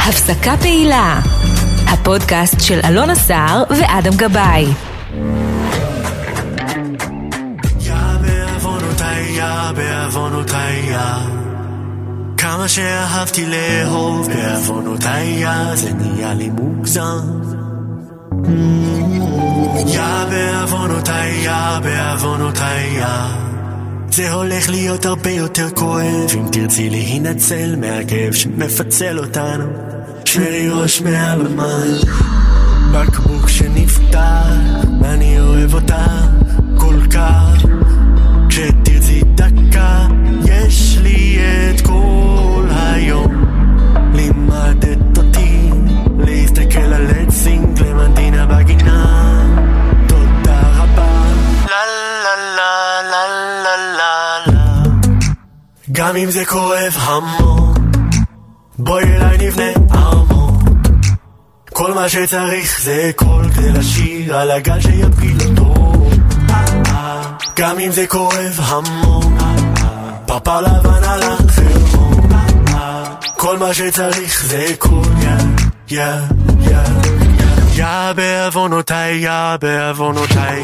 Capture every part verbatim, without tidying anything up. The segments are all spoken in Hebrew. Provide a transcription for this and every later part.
הפסקה פעילה, הפודקאסט של אלונה סער ואדם גבאי. יא בעוונותיי, יא בעוונותיי, כמה שאהבתי לאהוב בעוונותיי, זה נהיה לי מוגזם. יא בעוונותיי, יא בעוונותיי, זה הולך להיות הרבה יותר כואב אם תרצי להינצל מהכאב שמפצל אותנו. שמרי ראש מעל המים, בקבוק שנפתח, אני אוהב אותה כל כך. כשתרצי דקה, יש לי את כל היום. לימדת אותי להסתכל על את סינג למנדינה בגינה. תודה רבה. לה לה לה לה לה לה לה. גם אם זה כואב המון, בואי אליי נבנה ארמון. כל מה שצריך זה קול כדי לשיר על הגל שיפיל אותו. גם אם זה כואב המון, פרפר לבן על החרמון. כל מה שצריך זה קול, יא יא יא יא בעוונותיי, יא בעוונותיי.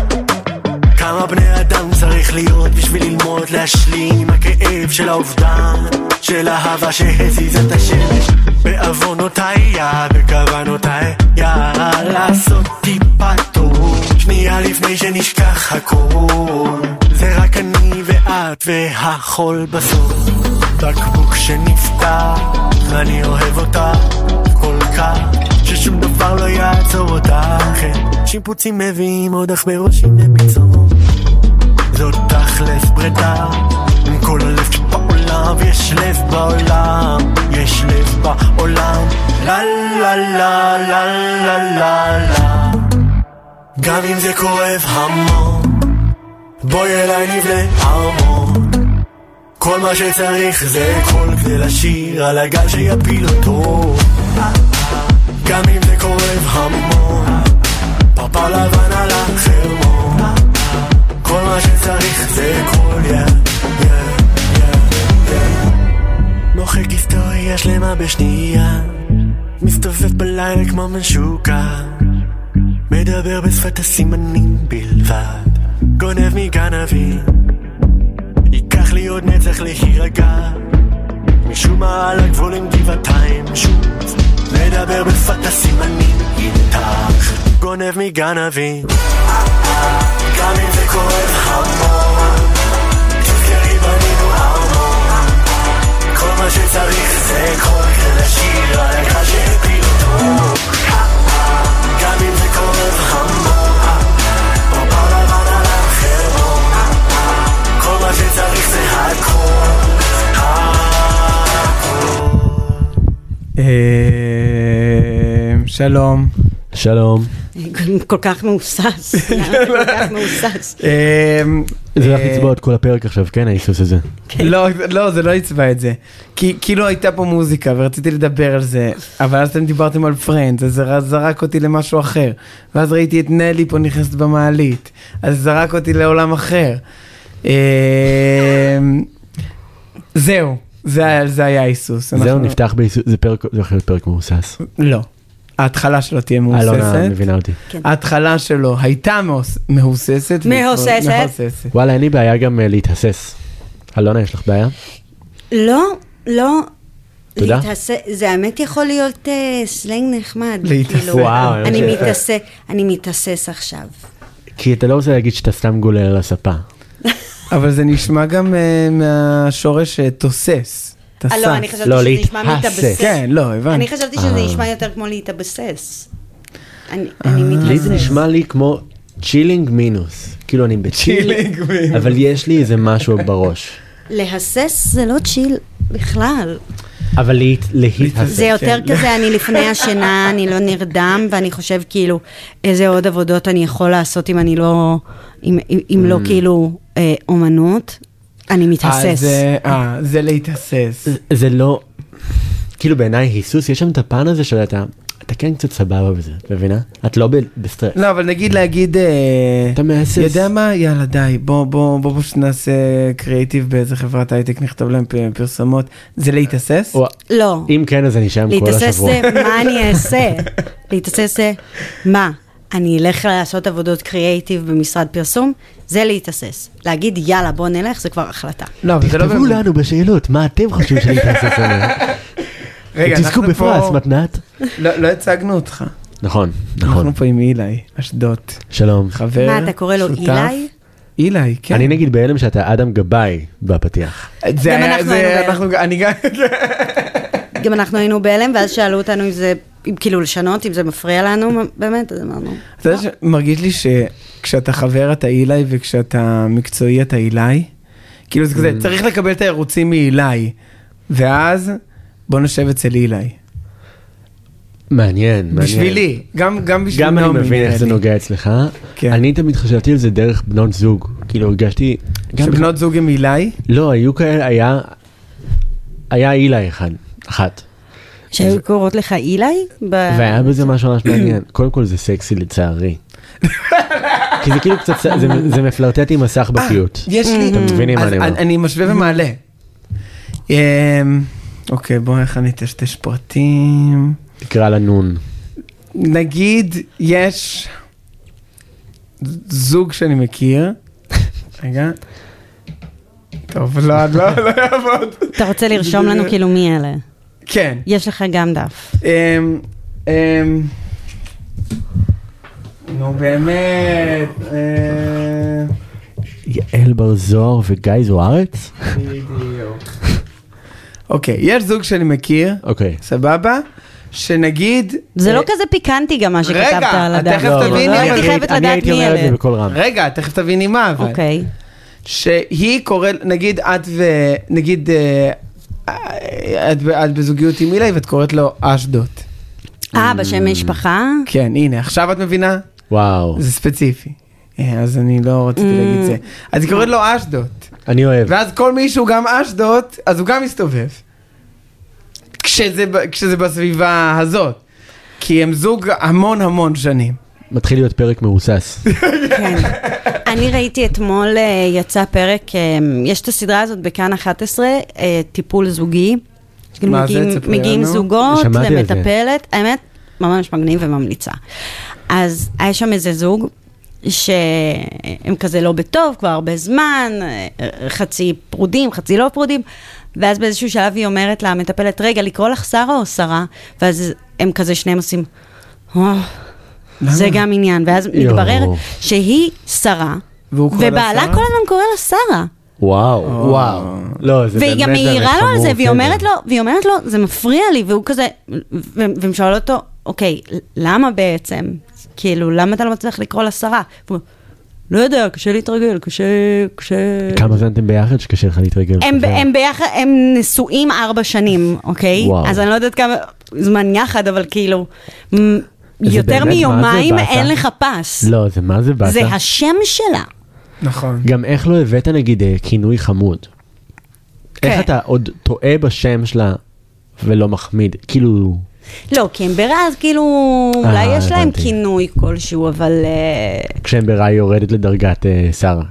כמה בני אדם צריך להיות בשביל ללמוד להשלים עם הכאב של האובדן, של אהבה שהזיז את השמש. בעוונותיי, יא בכוונותיי, יא לעשות טיפה טוב, שנייה לפני שנשכח הכל. זה רק אני ואת והחול בסוף. בקבוק שנפתח, אני אוהב אותה כל כך, ששום דבר לא יעצור אותך. שיפוצים מביאים עוד אך בראשים לביצור. זאת תכלס פרדה עם כל הלב שבעולם, ויש לב בעולם, יש לב בעולם. לה לה לה לה לה לה לה. גם אם זה כואב המון, בואי אליי נבנה ארמון. כל מה שצריך זה קול כדי לשיר על הגל שיפיל אותו. גם אם זה כואב המון, פרפר לבן על החרמון. כל מה שצריך זה קול, יא יא יא יא. מוחק היסטוריה שלמה בשנייה, מסתובב בלילה כמו משוקע, מדבר בשפת הסימנים בלבד, גונב מגנבים. ייקח לי עוד נצח להירגע, משום מה על הגבול עם גבעתיים שוב, מדבר בשפת הסימנים איתך, גונב מגנבים. גם אם זה כואב המון, תזכרי בנינו ארמון. כל מה שצריך זה קול כדי לשיר על הגל שהפיל אותו. גם אם זה כואב המון, פרפר לבן על החרמון. כל מה שצריך זה הכל, הכל. שלום. שלום. כל כך מאוסס. כל כך מאוסס. זה הולך לצבוע את כל הפרק עכשיו, כן, האיסוס הזה. לא, זה לא יצבע את זה. כי כאילו הייתה פה מוזיקה ורציתי לדבר על זה, אבל אז אתם דיברתם על פרנדס, אז זה זרק אותי למשהו אחר. ואז ראיתי את נלי פה נכנסת במעלית, אז זרק אותי לעולם אחר. זהו, זה היה האיסוס. זהו, נפתח באיסוס, זה הולך להיות פרק מאוסס. לא. ההתחלה שלו תהיה מהוססת. אלונה מבינה אותי. ההתחלה שלו הייתה מהוססת. מהוססת. וואלה, אין לי בעיה גם להתהסס. אלונה, יש לך בעיה? לא, לא. תודה. זה האמת יכול להיות סלנג נחמד. להתהסס. וואו. אני מתהסס עכשיו. כי אתה לא רוצה להגיד שאתה סתם גולל על הספה. אבל זה נשמע גם מהשורש תוסס. לא, אני חשבתי שזה נשמע מתאבסס. כן, לא, הבנתי. אני חשבתי שזה נשמע יותר כמו להתאבסס. אני מתאבסס. לי זה נשמע לי כמו צ'ילינג מינוס. כאילו אני בצ'יל, אבל יש לי איזה משהו בראש. להסס זה לא צ'יל בכלל. אבל להתהסס. זה יותר כזה, אני לפני השינה, אני לא נרדם, ואני חושב כאילו, איזה עוד עבודות אני יכול לעשות אם אני לא, אם לא כאילו אומנות. אני מתהסס. אה, זה להתהסס. זה לא, כאילו בעיניי היסוס, יש שם את הפן הזה שאתה, אתה כן קצת סבבה בזה, את מבינה? את לא בסטרס. לא, אבל נגיד להגיד, אתה מהסס. יודע מה? יאללה, די, בוא, בוא, בוא, בוא שנעשה קריאיטיב באיזה חברת הייטק, נכתוב להם פרסומות, זה להתאסס? לא. אם כן, אז אני שם כל השבוע. להתאסס זה מה אני אעשה. להתאסס זה מה? אני אלך לעשות עבודות קריאיטיב במשרד פרסום, זה להתאסס. להגיד, יאללה, בוא נלך, זה כבר החלטה. לא, אבל זה לא... תכתבו לנו בשאלות, מה אתם חושבים שלהתאסס עליהם? רגע, תזכו אנחנו בפרס, פה... מתנת. לא, לא הצגנו אותך. נכון, נכון. אנחנו פה עם אילי, אשדוד. שלום. חבר, מה, אתה קורא לו שותף. אילי? אילי, כן. אני נגיד בהלם שאתה אדם גבאי בפתיח. זה גם היה- אנחנו זה- היינו בהלם. אנחנו- אני גם... גם אנחנו היינו בהלם, ואז שאלו אותנו אם זה, אם כאילו לשנות, אם זה מפריע לנו, באמת, אז אמרנו. אתה יודע שמרגיש לי שכשאתה חבר אתה אילי וכשאתה מקצועי אתה אילי, כאילו זה כזה, צריך לקבל את הערוצים מאילי, ואז בוא נשב אצל אילי. מעניין, מעניין. בשבילי, גם גם בשביל גם אני נעמי, מבין איך נראה זה לי. נוגע אצלך. כן. אני תמיד חשבתי על זה דרך בנות זוג. כאילו הרגשתי... גם שבנות זוג הם אילי? לא, היו כאלה, היה... היה אילה אחד, אחת. שהיו קוראות לך אילי? ב- והיה בזה משהו ממש מעניין. קודם כל זה סקסי לצערי. כי זה כאילו קצת, זה, זה מפלרטט עם הסחבקיות. יש לי... אתם מבינים מה אז אני אומר. אני משווה ומעלה. אמ, אוקיי, בואו איך אני טשטש פרטים. תקרא לנון. נגיד, יש זוג שאני מכיר. רגע. טוב, לא, לא, לא יעבוד. אתה רוצה לרשום לנו כאילו מי אלה? כן. יש לך גם דף. אמ, אמ, נו באמת. אה, יעל בר זוהר וגיא זוארץ? בדיוק. אוקיי, יש זוג שאני מכיר, אוקיי. סבבה? שנגיד... זה אה, לא כזה פיקנטי גם מה שכתבת רגע, על את הדף. תכף כאילו, תביני, לא אבל הייתי אני- חייבת אני לדעת הייתי מי אומר את זה אלה. בקול רם. רגע, תכף תביני מה אבל. אוקיי. שהיא קוראת, נגיד את ו... נגיד אה, את, את בזוגיות עם אילי ואת קוראת לו אשדוד. אה, בשם משפחה? כן, הנה, עכשיו את מבינה? וואו. זה ספציפי. אה, אז אני לא רציתי להגיד זה. אז היא קוראת לו אשדוד. אני אוהב. ואז כל מישהו גם אשדוד, אז הוא גם מסתובב. כשזה, ב- כשזה בסביבה הזאת. כי הם זוג המון המון שנים. מתחיל להיות פרק מהוסס. כן. אני ראיתי אתמול, אה, יצא פרק, אה, יש את הסדרה הזאת בכאן אחת עשרה, אה, טיפול זוגי. מה זה? מגיעים- תספרי מגיעים לנו. זוגות שמעתי על זה. למטפלת, האמת, ממש מגניב וממליצה. אז היה שם איזה זוג, שהם כזה לא בטוב, כבר הרבה זמן, אה, חצי פרודים, חצי לא פרודים, ואז באיזשהו שלב היא אומרת לה, המטפלת, רגע, לקרוא לך שרה או שרה? ואז הם כזה שניהם עושים, "אה, זה גם עניין, ואז מתברר שהיא שרה, והוא קורא לה ובעלה שרה? כל הזמן קורא לה שרה. וואו, וואו. לא, זה באמת והיא גם באמת מעירה לו על חמור, זה, והיא בסדר. אומרת לו, והיא אומרת לו, זה מפריע לי, והוא כזה, ו- והם שואל אותו, אוקיי, למה בעצם? כאילו, למה אתה לא מצליח לקרוא לה שרה? הוא אומר, לא יודע, קשה להתרגל, קשה, קשה... כמה זמן אתם ביחד שקשה לך להתרגל? הם, ב- הם ביחד, הם נשואים ארבע שנים, אוקיי? וואו. אז אני לא יודעת כמה זמן יחד, אבל כאילו, מ- זה יותר באמת, מה זה מיומיים באסה? אין לך פס. לא, זה מה זה באסה? זה השם שלה. נכון. גם איך לא הבאת נגיד אה, כינוי חמוד? איך כן. אתה עוד טועה בשם שלה ולא מחמיד? כאילו... לא, כי הם ברז, כאילו, אה, אולי יש להם הבנתי. כינוי כלשהו, אבל... אה, כשהם ברע יורדת לדרגת אה, שרה.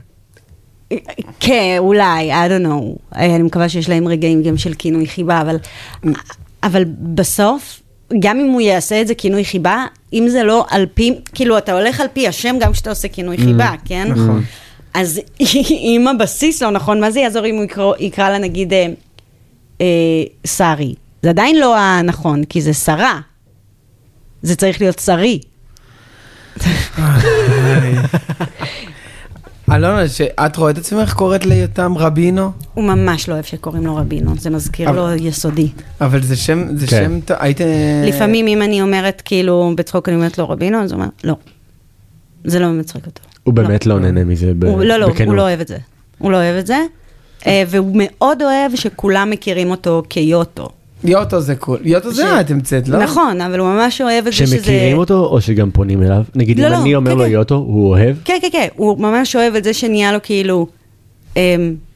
כן, אולי, I don't know. אני מקווה שיש להם רגעים גם של כינוי חיבה, אבל, אבל בסוף, גם אם הוא יעשה את זה כינוי חיבה, אם זה לא על פי, כאילו, אתה הולך על פי השם גם כשאתה עושה כינוי חיבה, כן? נכון. אז אם הבסיס לא נכון, מה זה יעזור אם הוא יקרא, יקרא לה נגיד אה, אה, שרי? זה עדיין לא הנכון, כי זה שרה. זה צריך להיות שרי. אלונה, שאת רואה את עצמך קוראת ליותם רבינו? הוא ממש לא אוהב שקוראים לו רבינו, זה מזכיר לו יסודי. אבל זה שם, זה כן. שם, טוב, היית... לפעמים אם אני אומרת, כאילו, בצחוק אני אומרת לו רבינו, אז הוא אומר, לא. זה לא מצחיק אותו. הוא באמת לא נהנה מזה ב- הוא- לא, לא, בכנות. הוא לא אוהב את זה. הוא לא אוהב את זה, אה, והוא מאוד אוהב שכולם מכירים אותו כיוטו. יוטו זה קול. יוטו זה ש- את המצאת, לא? נכון, אבל הוא ממש אוהב את זה שזה... שמכירים אותו או שגם פונים אליו? נגיד לא, אם לא, אני אומר כן, לו כן. יוטו, הוא אוהב? כן, כן, כן, הוא ממש אוהב את זה שנהיה לו כאילו, אמ,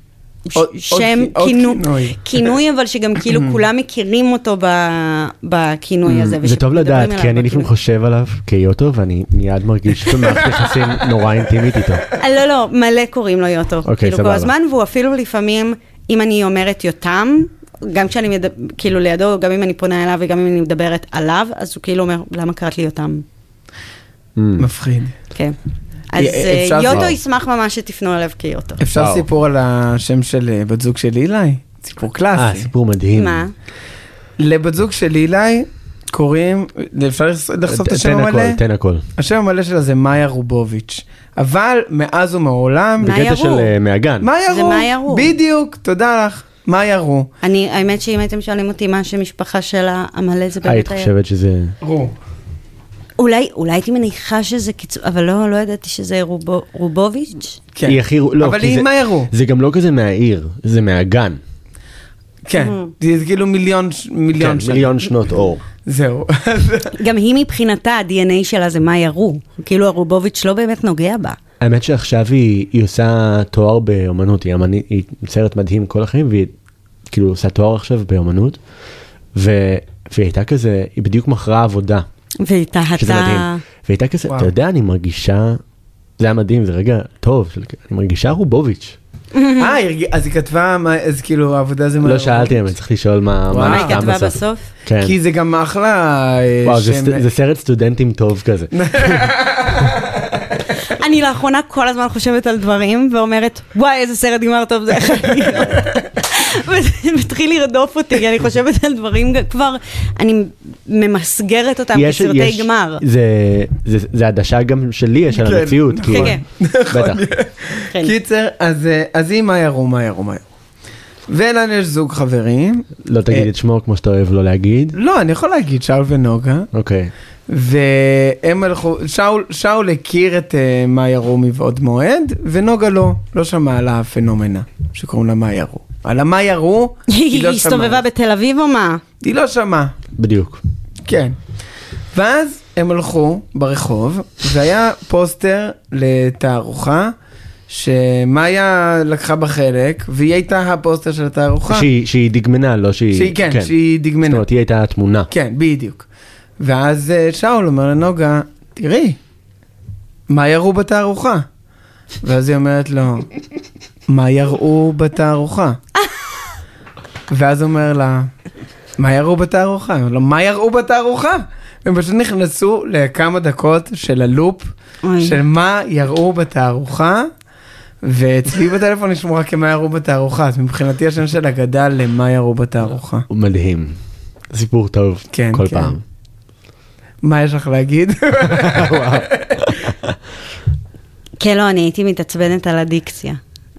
שם, כינוי, אבל שגם כאילו כולם מכירים אותו בכינוי הזה. זה טוב לדעת, כי אני לפעמים חושב עליו כיוטו, ואני מיד מרגיש במערכת יחסים נורא אינטימית איתו. לא, לא, מלא קוראים לו יוטו. כאילו כל הזמן, והוא אפילו לפעמים, אם אני אומרת יותם, גם כשאני כאילו לידו, גם אם אני פונה אליו וגם אם אני מדברת עליו, אז הוא כאילו אומר, למה קראת לי יותם? מפחיד. כן. אז יוטו ישמח ממש שתפנו אליו כיוטו. אפשר סיפור על השם של בת זוג של אילי? סיפור קלאסי. אה, סיפור מדהים. מה? לבת זוג של אילי קוראים, אפשר לחשוף את השם המלא? תן הכל, תן הכל. השם המלא שלה זה מאיה רובוביץ'. אבל מאז ומעולם... בקטע של מהגן. מאיה רו. מאיה רו. בדיוק, תודה לך. מאיה רו. אני, האמת שאם הייתם שואלים אותי מה שמשפחה שלה המלא זה באמת... היית חושבת שזה... רו. אולי, אולי הייתי מניחה שזה קיצור, אבל לא, לא ידעתי שזה רובו, רובוביץ'. כן. היא הכי, לא, אבל היא מאיה רו. זה גם לא כזה מהעיר, זה מהגן. כן, זה כאילו מיליון, מיליון כן, מיליון שנות אור. זהו. גם היא מבחינתה, ה-די אן איי שלה זה מאיה רו. כאילו הרובוביץ' לא באמת נוגע בה. האמת שעכשיו היא, היא עושה תואר באומנות, היא, אמנית, היא סרט מדהים כל החיים, והיא כאילו עושה תואר עכשיו באומנות, ו, והיא הייתה כזה, היא בדיוק מכרה עבודה. והיא טהתה... שזה מדהים. והיא הייתה כזה, אתה יודע, אני מרגישה, זה היה מדהים, זה רגע טוב, אני מרגישה רובוביץ'. אה, אז היא כתבה, אז כאילו העבודה זה... לא שאלתי, אני צריך לשאול מה... מה היא כתבה בסוף? כי זה גם אחלה... וואו, זה סרט סטודנטים טוב כזה. אני לאחרונה כל הזמן חושבת על דברים, ואומרת, וואי, איזה סרט גמר טוב זה אחד. וזה מתחיל לרדוף אותי, אני חושבת על דברים כבר, אני ממסגרת אותם כסרטי גמר. זה הדשה גם שלי, יש על המציאות. כן, כן. קיצר, אז היא מה ירו, מה ירו, מה ירו. ולנו יש זוג חברים. לא תגיד את שמו כמו שאתה אוהב לא להגיד. לא, אני יכול להגיד, שאול ונוגה. אוקיי. והם הלכו, שאול, שאול הכיר את uh, מאיה רו מבעוד מועד, ונוגה לא, לא שמע על הפנומנה, שקוראים לה מאיה רו. על המאיה רו, היא לא שמעה. היא הסתובבה בתל אביב או מה? היא לא שמעה. בדיוק. כן. ואז הם הלכו ברחוב, והיה פוסטר לתערוכה, שמאיה לקחה בחלק, והיא הייתה הפוסטר של התערוכה. שהיא, שהיא דגמנה, לא שהיא... שהיא כן, כן, שהיא דגמנה. זאת אומרת, היא הייתה התמונה. כן, בדיוק. ואז שאול אומר לנוגה, תראי, מה יראו בתערוכה? ואז היא אומרת לו, מה יראו בתערוכה? ואז הוא אומר לה, מה יראו בתערוכה? הוא אומר לו, מה יראו בתערוכה? הם פשוט נכנסו לכמה דקות של הלופ, של מה יראו בתערוכה, ואצלי בטלפון נשמעו רק מה יראו בתערוכה, אז מבחינתי השם שלה גדל למה יראו בתערוכה. הוא מדהים. סיפור טוב כל פעם. מה יש לך להגיד? כן, לא, אני הייתי מתעצבנת על הדיקציה.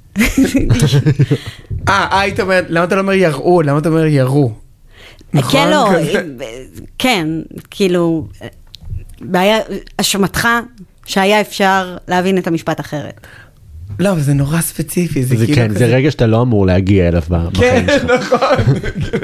אה, היית אומרת, למה אתה לא אומר יראו? למה אתה אומר יראו? כן, לא, כן, כאילו, בעיה, אשמתך שהיה אפשר להבין את המשפט אחרת. לא, אבל זה נורא ספציפי. זה כן, זה רגע שאתה לא אמור להגיע אליו בחיים שלך. כן, נכון.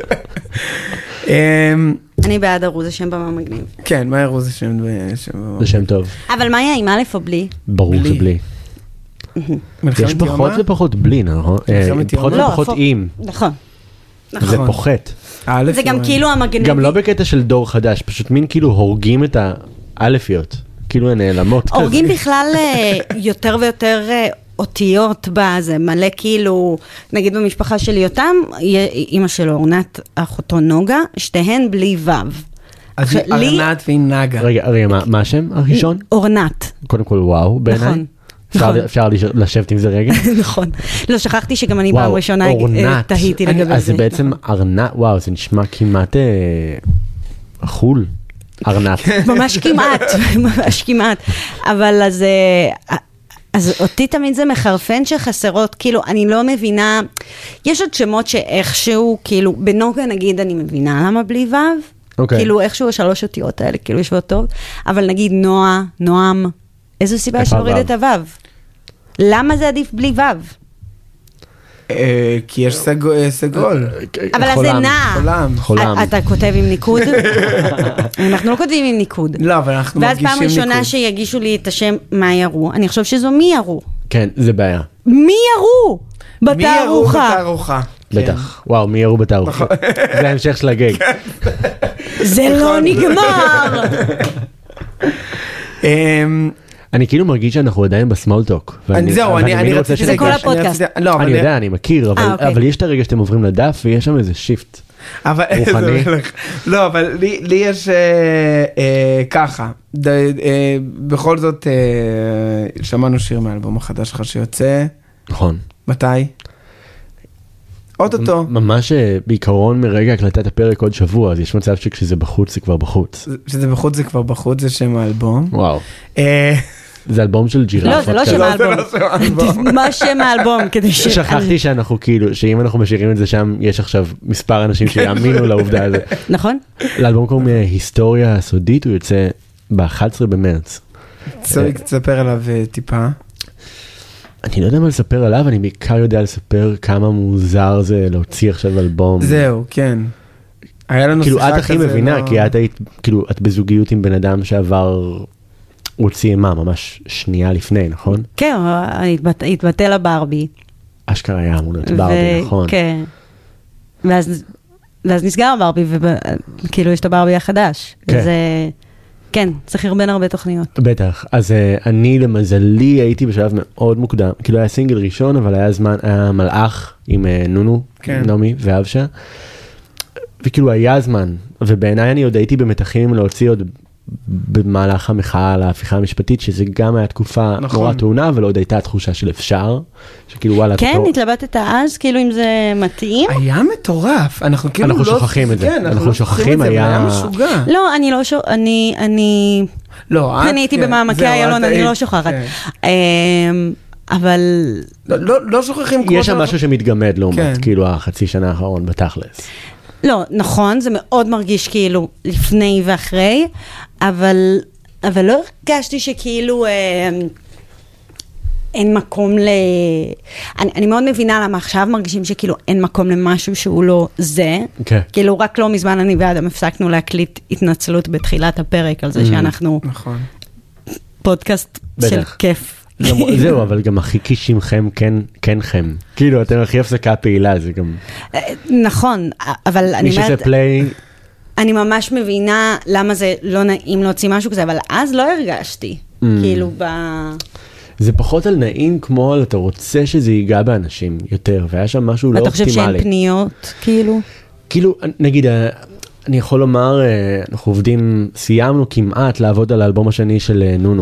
אני בעד ארו, זה שם במה מגניב. כן, מה ארו זה שם במה. זה שם טוב. אבל מה היה, עם א' או בלי? ברור שבלי. יש פחות ופחות בלי, נכון? פחות ופחות עם. נכון. זה פוחת. זה גם כאילו המגניבי. גם לא בקטע של דור חדש, פשוט מין כאילו הורגים את האלפיות. כאילו הן נעלמות. הורגים בכלל יותר ויותר אותיות בזה, מלא כאילו, נגיד במשפחה שלי אותם, אמא שלו, אורנת, אחותו נוגה, שתיהן בלי וו. אז היא אורנת והיא נגה. רגע, רגע, מה השם הראשון? אורנת. קודם כל וואו, בעיניי. אפשר לשבת עם זה רגע? נכון. לא, שכחתי שגם אני פעם ראשונה תהיתי לגבי זה. אז זה בעצם ארנת, וואו, זה נשמע כמעט חול. ארנת. ממש כמעט, ממש כמעט. אבל אז... אז אותי תמיד זה מחרפן שחסרות, כאילו, אני לא מבינה, יש עוד שמות שאיכשהו, כאילו, בנוגה נגיד אני מבינה למה בלי וו, okay. כאילו איכשהו השלוש אותיות האלה, כאילו ישבות טוב, אבל נגיד נועה, נועם, איזו סיבה יש להוריד את הוו? למה זה עדיף בלי וו? כי יש סגול. אבל אז זה נע. חולם. אתה כותב עם ניקוד? אנחנו לא כותבים עם ניקוד. לא, אבל אנחנו מרגישים ניקוד. ואז פעם ראשונה שיגישו לי את השם מה ירו, אני חושב שזו מי ירו. כן, זה בעיה. מי ירו מי ירו בתערוכה? בתערוכה? בטח. וואו, מי ירו בתערוכה? זה ההמשך של הגג. זה לא נגמר. אמ, אני כאילו מרגיש שאנחנו עדיין בסמולטוק. אני- זהו, אני אני רוצה רציתי... זה כל רגע, הפודקאסט. אני רציתי- לא, אבל... אני יודע, אני מכיר, אבל, אה, אוקיי. אבל יש את הרגע שאתם עוברים לדף ויש שם איזה שיפט. אבל רוחני. זה הולך. לא, אבל לי, לי יש אה, אה, ככה, ד, אה, בכל זאת אה, שמענו שיר מהאלבום החדש שלך שיוצא, נכון. מתי? אוטוטו. ממש אה, בעיקרון מרגע הקלטת הפרק עוד שבוע, אז יש מצב שכשזה בחוץ זה כבר בחוץ. שזה בחוץ זה כבר בחוץ, זה שם האלבום. וואו. אה, זה אלבום של ג'ירף. לא, זה לא רק שם כזה. האלבום. לא, זה לא שם האלבום. מה שם האלבום? כדי ש... שכחתי שאנחנו כאילו, שאם אנחנו משאירים את זה שם, יש עכשיו מספר אנשים שיאמינו לעובדה הזאת. נכון? לאלבום קוראים היסטוריה הסודית, הוא יוצא ב-אחד עשר במרץ. צורי, תספר עליו אה, טיפה. אני לא יודע מה לספר עליו, אני בעיקר יודע לספר כמה מוזר זה להוציא עכשיו אלבום. זהו, כן. היה לנו כאילו שיחה את הכי כזה, מבינה, לא- כי את היית, כאילו את בזוגיות עם בן אדם שעבר, הוציא מה, ממש שנייה לפני, נכון? כן, התבט- התבטל הברבי. אשכרה היה אמור להיות ו- ברבי, נכון. כן. ואז ואז נסגר הברבי, וכאילו יש את הברבי החדש. כן. זה... כן, צריך לרבן הרבה תוכניות. בטח, אז uh, אני למזלי הייתי בשלב מאוד מוקדם, כאילו היה סינגל ראשון, אבל היה זמן, היה מלאך עם uh, נונו, כן. נעמי ואבשה, וכאילו היה זמן, ובעיניי אני עוד הייתי במתחים להוציא עוד במהלך המחאה על ההפיכה המשפטית, שזה גם היה תקופה נכון. נורא טעונה, אבל עוד הייתה תחושה של אפשר, שכאילו וואלה, כן, אתה- התלבטת אז, כאילו אם זה מתאים? היה מטורף, אנחנו כאילו אנחנו לא... שוכחים את זה, כן, אנחנו לא שוכחים, את זה, אבל היה- היה משוגע. לא, אני לא שוכחת, אני, אני, לא, את- אני הייתי כן, במעמקי זהו, איילון, את אני היית- לא שוכחת. כן. אמ, אבל לא- לא לא שוכחים כמו... יש שם שאנחנו- משהו שמתגמד לעומת, כן. כאילו החצי שנה האחרון בתכלס. לא, נכון, זה מאוד מרגיש כאילו לפני ואחרי, אבל, אבל לא הרגשתי שכאילו אה, אין מקום ל... אני, אני מאוד מבינה למה עכשיו מרגישים שכאילו אין מקום למשהו שהוא לא זה. כן. כאילו רק לא מזמן אני ואדם הפסקנו להקליט התנצלות בתחילת הפרק על זה שאנחנו נכון. פודקאסט בטח. של כיף. גם- זהו, אבל גם הכי קישימכם כן, כן-חם. כאילו, אתם הכי הפסקה פעילה, זה גם... נכון, אבל אני מי שזה אומרת... פליי, אני ממש מבינה למה זה לא נעים להוציא משהו כזה, אבל אז לא הרגשתי, Mm. כאילו ב... זה פחות על נעים כמו על אתה רוצה שזה ייגע באנשים יותר, והיה שם משהו לא אתה חושב אופטימלי. שאין פניות, כאילו? כאילו, נגיד, אה, אני יכול לומר, אה, אנחנו עובדים, סיימנו כמעט לעבוד על האלבום השני של אה, נונו.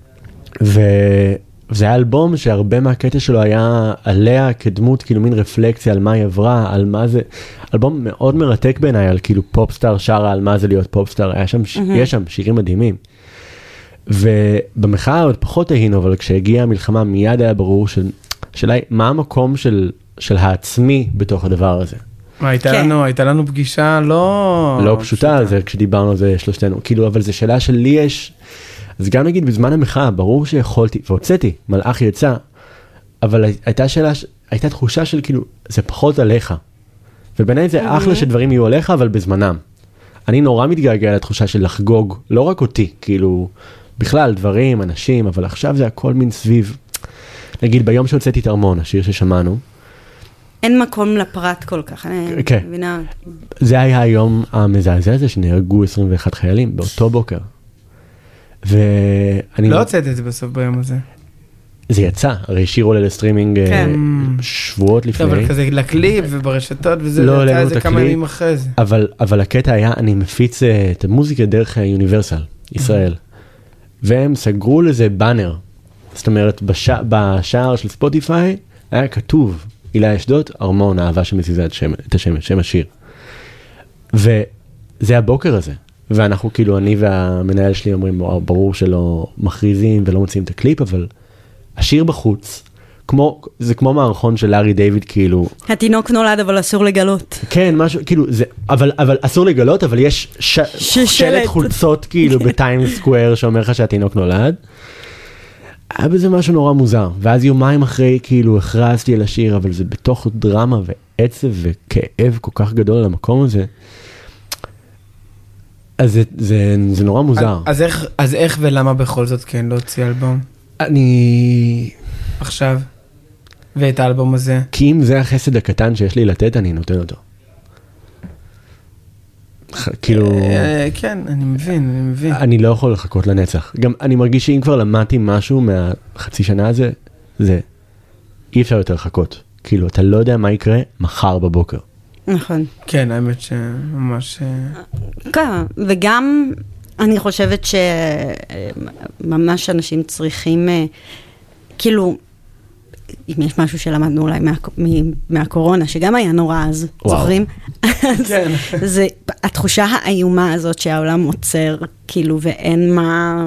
וזה היה אלבום שהרבה מהקטע שלו היה עליה כדמות, כאילו מין רפלקציה על מה היא עברה, על מה זה, אלבום מאוד מרתק בעיניי, על כאילו פופסטאר שרה על מה זה להיות פופסטאר, היה שם, mm-hmm. יש שם שירים מדהימים. ובמחאה עוד פחות היינו, אבל כשהגיעה המלחמה מיד היה ברור של, שאלה היא, מה המקום של, של העצמי בתוך הדבר הזה? מה, הייתה כן. לנו, הייתה לנו פגישה לא... לא פשוטה, על זה כשדיברנו על זה שלושתנו, כאילו, אבל זו שאלה של לי יש, אז גם נגיד בזמן המחאה, ברור שיכולתי, והוצאתי, מלאך יצא, אבל הייתה שאלה, ש- הייתה תחושה של כאילו, זה פחות עליך. ובעיניי זה אחלה שדברים יהיו עליך, אבל בזמנם. אני נורא מתגעגע לתחושה של לחגוג, לא רק אותי, כאילו, בכלל, דברים, אנשים, אבל עכשיו זה הכל מין סביב. נגיד, ביום שהוצאתי את ארמון, השיר ששמענו, אין מקום לפרט כל כך, אני כן. מבינה. זה היה היום המזעזע הזה שנהרגו עשרים ואחד חיילים, באותו בוקר. ואני... לא הוצאת את זה בסוף ביום הזה. זה יצא, הרי שיר עולה לסטרימינג אה, כן. שבועות לפני. אבל כזה לקליפ וברשתות וזה, לא יצא העלינו איזה את כמה הקליפ. ימים אחרי זה. אבל, אבל הקטע היה, אני מפיץ אה, את המוזיקה דרך יוניברסל, ישראל. והם סגרו לזה באנר. זאת אומרת, בש... בשער של ספוטיפיי היה כתוב, אילי אשדוד, ארמון, האהבה שמזיזה את, שם... את השם, שם השיר. וזה הבוקר הזה. ואנחנו כאילו, אני והמנהל שלי אומרים, ברור שלא מכריזים ולא מוצאים את הקליפ, אבל השיר בחוץ, כמו, זה כמו מערכון של לארי דיוויד, כאילו, התינוק נולד, אבל אסור לגלות. כן, משהו, כאילו, זה, אבל, אבל אסור לגלות, אבל יש ש... ששלט. שלט חולצות, כאילו, בטיים סקוואר, שאומר לך שהתינוק נולד. היה בזה משהו נורא מוזר, ואז יומיים אחרי, כאילו, הכרזתי על השיר, אבל זה בתוך דרמה ועצב וכאב כל כך גדול על המקום הזה. אז זה, זה, זה נורא מוזר. אז איך, אז איך ולמה בכל זאת כן להוציא אלבום? אני... עכשיו? ואת האלבום הזה? כי אם זה החסד הקטן שיש לי לתת, אני נותן אותו. כאילו... כן, אני מבין, אני מבין. אני לא יכול לחכות לנצח. גם אני מרגיש שאם כבר למדתי משהו מהחצי שנה הזה, זה אי אפשר יותר לחכות. כאילו, אתה לא יודע מה יקרה מחר בבוקר. נכון. כן, האמת שממש... כן, וגם אני חושבת שממש אנשים צריכים, כאילו, אם יש משהו שלמדנו אולי מה, מהקורונה, שגם היה נורא אז, וואו. זוכרים? כן. זה התחושה האיומה הזאת שהעולם עוצר, כאילו, ואין מה...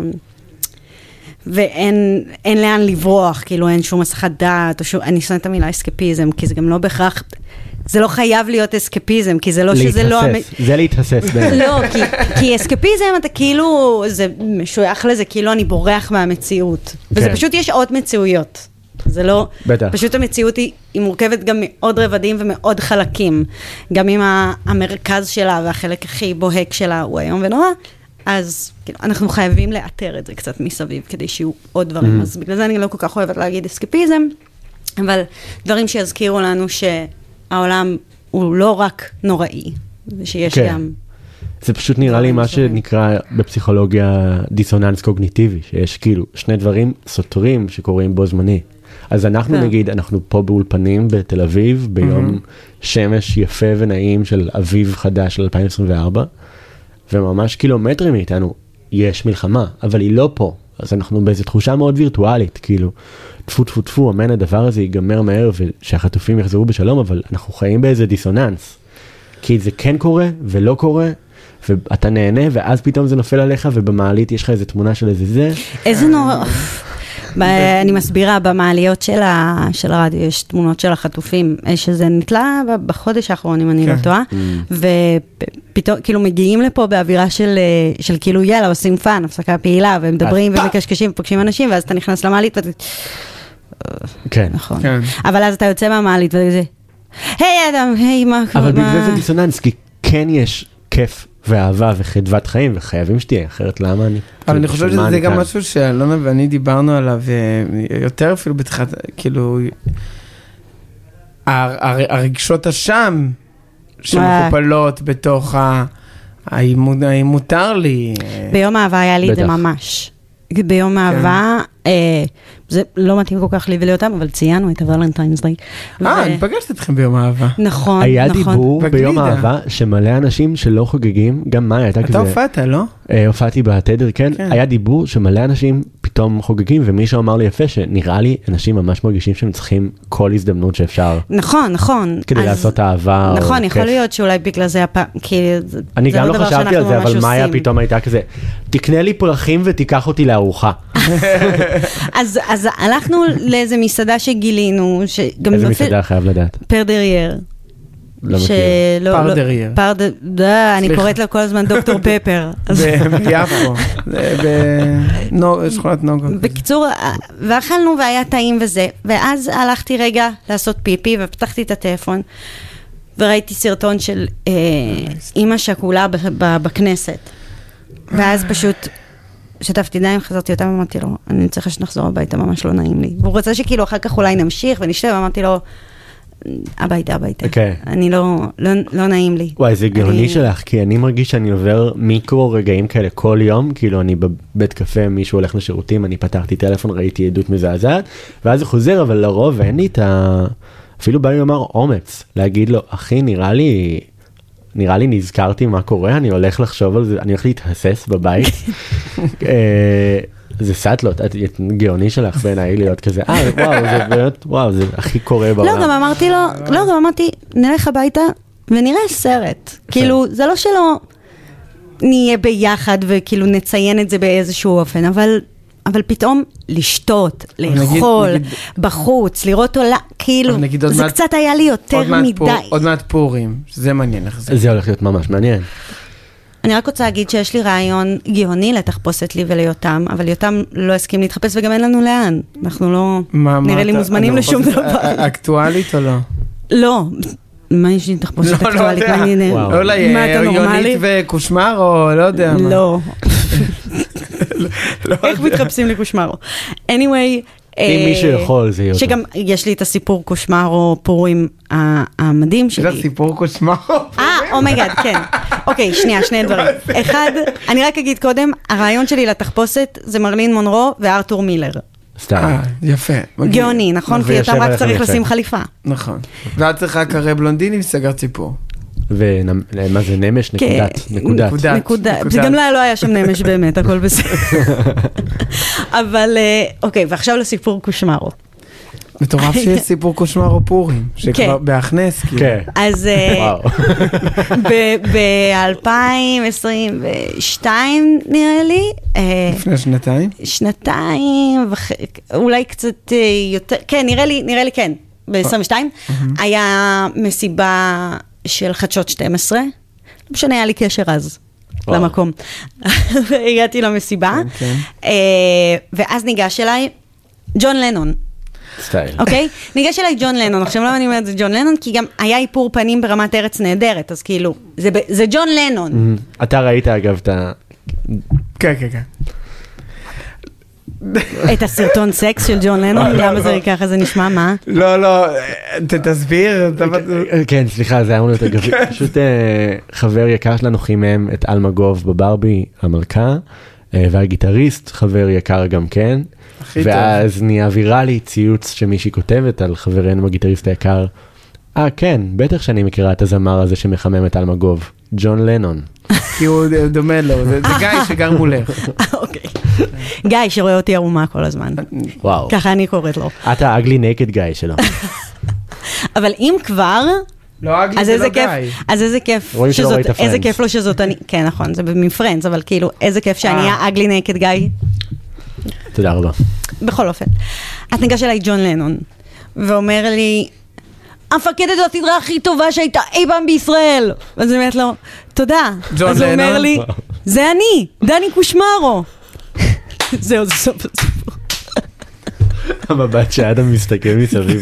ואין אין לאן לברוח, כאילו אין שום מסכת דעת, או שום, אני שונאת את המילה אסקפיזם, כי זה גם לא בהכרח, זה לא חייב להיות אסקפיזם, כי זה לא שזה לא... להתחסס, זה להתחסס. לא, כי, כי אסקפיזם אתה כאילו, זה משוייך לזה, כאילו אני בורח מהמציאות. וזה פשוט יש עוד מציאויות. זה לא... בטח. פשוט המציאות היא, היא מורכבת גם מעוד רבדים ומעוד חלקים. גם אם המרכז שלה והחלק הכי בוהק שלה הוא היום ונורא, אז כאילו, אנחנו חייבים לאתר את זה קצת מסביב, כדי שיהיו עוד דברים. Mm-hmm. אז בגלל זה אני לא כל כך אוהבת להגיד אסקפיזם, אבל דברים שיזכירו לנו שהעולם הוא לא רק נוראי, ושיש okay. גם... זה פשוט נראה לי מה שנקרא בפסיכולוגיה דיסוננס קוגניטיבי, שיש כאילו שני דברים סותרים שקורים בו זמני. אז אנחנו okay. נגיד, אנחנו פה באולפנים בתל אביב, ביום mm-hmm. שמש יפה ונעים של אביב חדש של אלפיים עשרים וארבע, וממש קילומטרים מאיתנו יש מלחמה, אבל היא לא פה. אז אנחנו באיזו תחושה מאוד וירטואלית, כאילו, תפו תפו תפו, אמן הדבר הזה ייגמר מהר, ושהחטופים יחזרו בשלום, אבל אנחנו חיים באיזה דיסוננס. כי זה כן קורה ולא קורה, ואתה נהנה, ואז פתאום זה נופל עליך, ובמעלית יש לך איזו תמונה של איזה זה. איזה נורא... אני מסבירה, במעליות של הרדיו יש תמונות של החטופים, שזה נתלה בחודש האחרון, אם אני לא טועה, ופתאום, כאילו, מגיעים לפה באווירה של כאילו, יאללה, עושים פן, הפסקה פעילה, ומדברים ומקשקשים ופוגשים אנשים, ואז אתה נכנס למעלית, ואתה... כן. נכון. אבל אז אתה יוצא מהמעלית, וזה, היי, אדם, היי, מה... אבל בגלל זה דיסוננס, כי כן יש כיף ואהבה וחדוות חיים, וחייבים שתהיה, אחרת למה אני... אבל אני חושב שזה גם משהו שאלונה ואני דיברנו עליו, יותר אפילו בתחילת, כאילו, הרגשות השם שמקופלות בתוך האם מותר לי. ביום האהבה היה לי את זה ממש. ביום האהבה, זה לא מתאים כל כך לי ולאותם, אבל ציינו את הוולנטיינס דיי. אה, אני פגשת אתכם ביום האהבה. נכון, היה דיבור ביום האהבה שמלא אנשים שלא חוגגים, גם מה הייתה כזה... אתה הופעת, לא? הופעתי בתדר, כן. היה דיבור שמלא אנשים פתאום חוגגים, ומישהו אמר לי יפה שנראה לי אנשים ממש מרגישים שהם צריכים כל הזדמנות שאפשר. נכון, נכון. כדי לעשות אהבה. נכון, יכול להיות שאולי בגלל זה הפעם, כי אני גם לא חשבתי על זה, אבל מאיה פתאום הייתה כזה, תקנה לי פרחים ותיקח אותי לארוחה. אז, אז הלכנו לאיזה מסעדה שגילינו, שגם איזה מסעדה חייב לדעת? פרדרייר. לא מכיר. פרדרייר. פרדרייר, אני קוראת לה כל הזמן דוקטור פפר. ביפו, בשכונת נוגו. בקיצור, ואכלנו והיה טעים וזה, ואז הלכתי רגע לעשות פיפי, ופתחתי את הטלפון, וראיתי סרטון של אמא שכולה בכנסת. ואז פשוט... שטפתי דיים, חזרתי אותם, אמרתי לו, אני צריכה שנחזור הביתה, ממש לא נעים לי. והוא רוצה שכאילו אחר כך אולי נמשיך ונשתה, ואמרתי לו, הביתה, הביתה. אני לא, לא נעים לי. וואי, זה גאוני שלך, כי אני מרגיש שאני עובר מיקרו רגעים כאלה כל יום, כאילו אני בבית קפה, מישהו הולך לשירותים, אני פתחתי טלפון, ראיתי עדות מזעזעת, ואז זה חוזר, אבל לרוב אין לי את ה... אפילו בא לי לומר אומץ, להגיד לו, אחי, נראה לי... נראה לי נזכרתי מה קורה, אני הולך לחשוב על זה, אני הולך להתהסס בבית. זה סטלות, את גאוני שלך בעיניי להיות כזה, אה, וואו, זה באמת, וואו, זה הכי קורה בעולם. לא, גם אמרתי לו, לא, גם אמרתי, נלך הביתה ונראה סרט. כאילו, זה לא שלא נהיה ביחד וכאילו נציין את זה באיזשהו אופן, אבל... אבל פתאום לשתות, לאכול, בחוץ, לראות עולה, כאילו, זה קצת היה לי יותר מדי. עוד מעט פורים, שזה מעניין לך. זה הולך להיות ממש מעניין. אני רק רוצה להגיד שיש לי רעיון גאוני לתחפושת לי וליותם, אבל יותם לא הסכים להתחפש וגם אין לנו לאן. אנחנו לא נראה לי מוזמנים לשום דבר. אקטואלית או לא? לא. מה יש לי תחפושת אקטואלית? אולי יונית וקושמר או לא יודע מה. לא. איך מתחפשים לקושמרו? anyway, אם מישהו יכול, זה יהיה אותו. שגם יש לי את הסיפור קושמרו פורים המדהים שלי. זה סיפור קושמרו. אה, אומייגד, כן. אוקיי, שנייה, שני דברים. אחד, אני רק אגיד קודם, הרעיון שלי לתחפושת זה מרלין מונרו וארתור מילר. סתם. אה, יפה. גאוני, נכון? כי אתה רק צריך לשים חליפה. נכון. ואת צריכה קרא בלונדיני וסגרת סיפור. ומה זה נמש? נקודת. נקודת. נקודת. וגם לה לא היה שם נמש באמת, הכל בסדר. אבל, אוקיי, ועכשיו לסיפור קושמרו. מטורף שיש סיפור קושמרו פורים, שכבר בהכנס. כן. אז ב-אלפיים עשרים ושתיים נראה לי. לפני שנתיים? שנתיים, אולי קצת יותר, כן, נראה לי, נראה לי כן, ב-עשרים ושתיים. היה מסיבה של חדשות שתים עשרה, לא משנה, היה לי קשר אז למקום. הגעתי למסיבה, ואז ניגש אליי ג'ון לנון. סטייל. אוקיי? ניגש אליי ג'ון לנון, עכשיו למה אני אומרת זה ג'ון לנון? כי גם היה איפור פנים ברמת ארץ נהדרת, אז כאילו, זה ג'ון לנון. אתה ראית אגב את ה... כן, כן, כן. את הסרטון סקס של ג'ון לנון, למה זה ככה זה נשמע, מה? לא, לא, תסביר. כן, סליחה, זה היה אמור להיות אגבי. פשוט חבר יקר שלנו חימם את אלמגוב בברבי המלכה, והגיטריסט חבר יקר גם כן, ואז נהיה ויראלי ציוץ שמישהי כותבת על חברנו הגיטריסט היקר, אה כן, בטח שאני מכירה את הזמר הזה שמחמם את אלמגוב, ג'ון לנון. כי הוא דומה לו, זה גיא שגר מולך. אוקיי. גיא שרואה אותי ערומה כל הזמן. וואו. ככה אני קוראת לו. אתה האגלי נקד גיא שלו. אבל אם כבר... לא אגלי זה לא גיא. אז איזה כיף. רואים שלא ראית פרנדס. איזה כיף לו שזאת אני... כן, נכון, זה מפרנדס, אבל כאילו, איזה כיף שאני האגלי נקד גיא. תודה רבה. בכל אופן. את ניגש אליי ג'ון לנון, ואומר לי... המפקדת זו הסדרה הכי טובה שהייתה אי פעם בישראל. אז אני אומרת לו, תודה. אז הוא אומר לי, זה אני, דני קושמרו. זהו, זה סוף הסיפור. המבט שאדם מסתכל מסביב.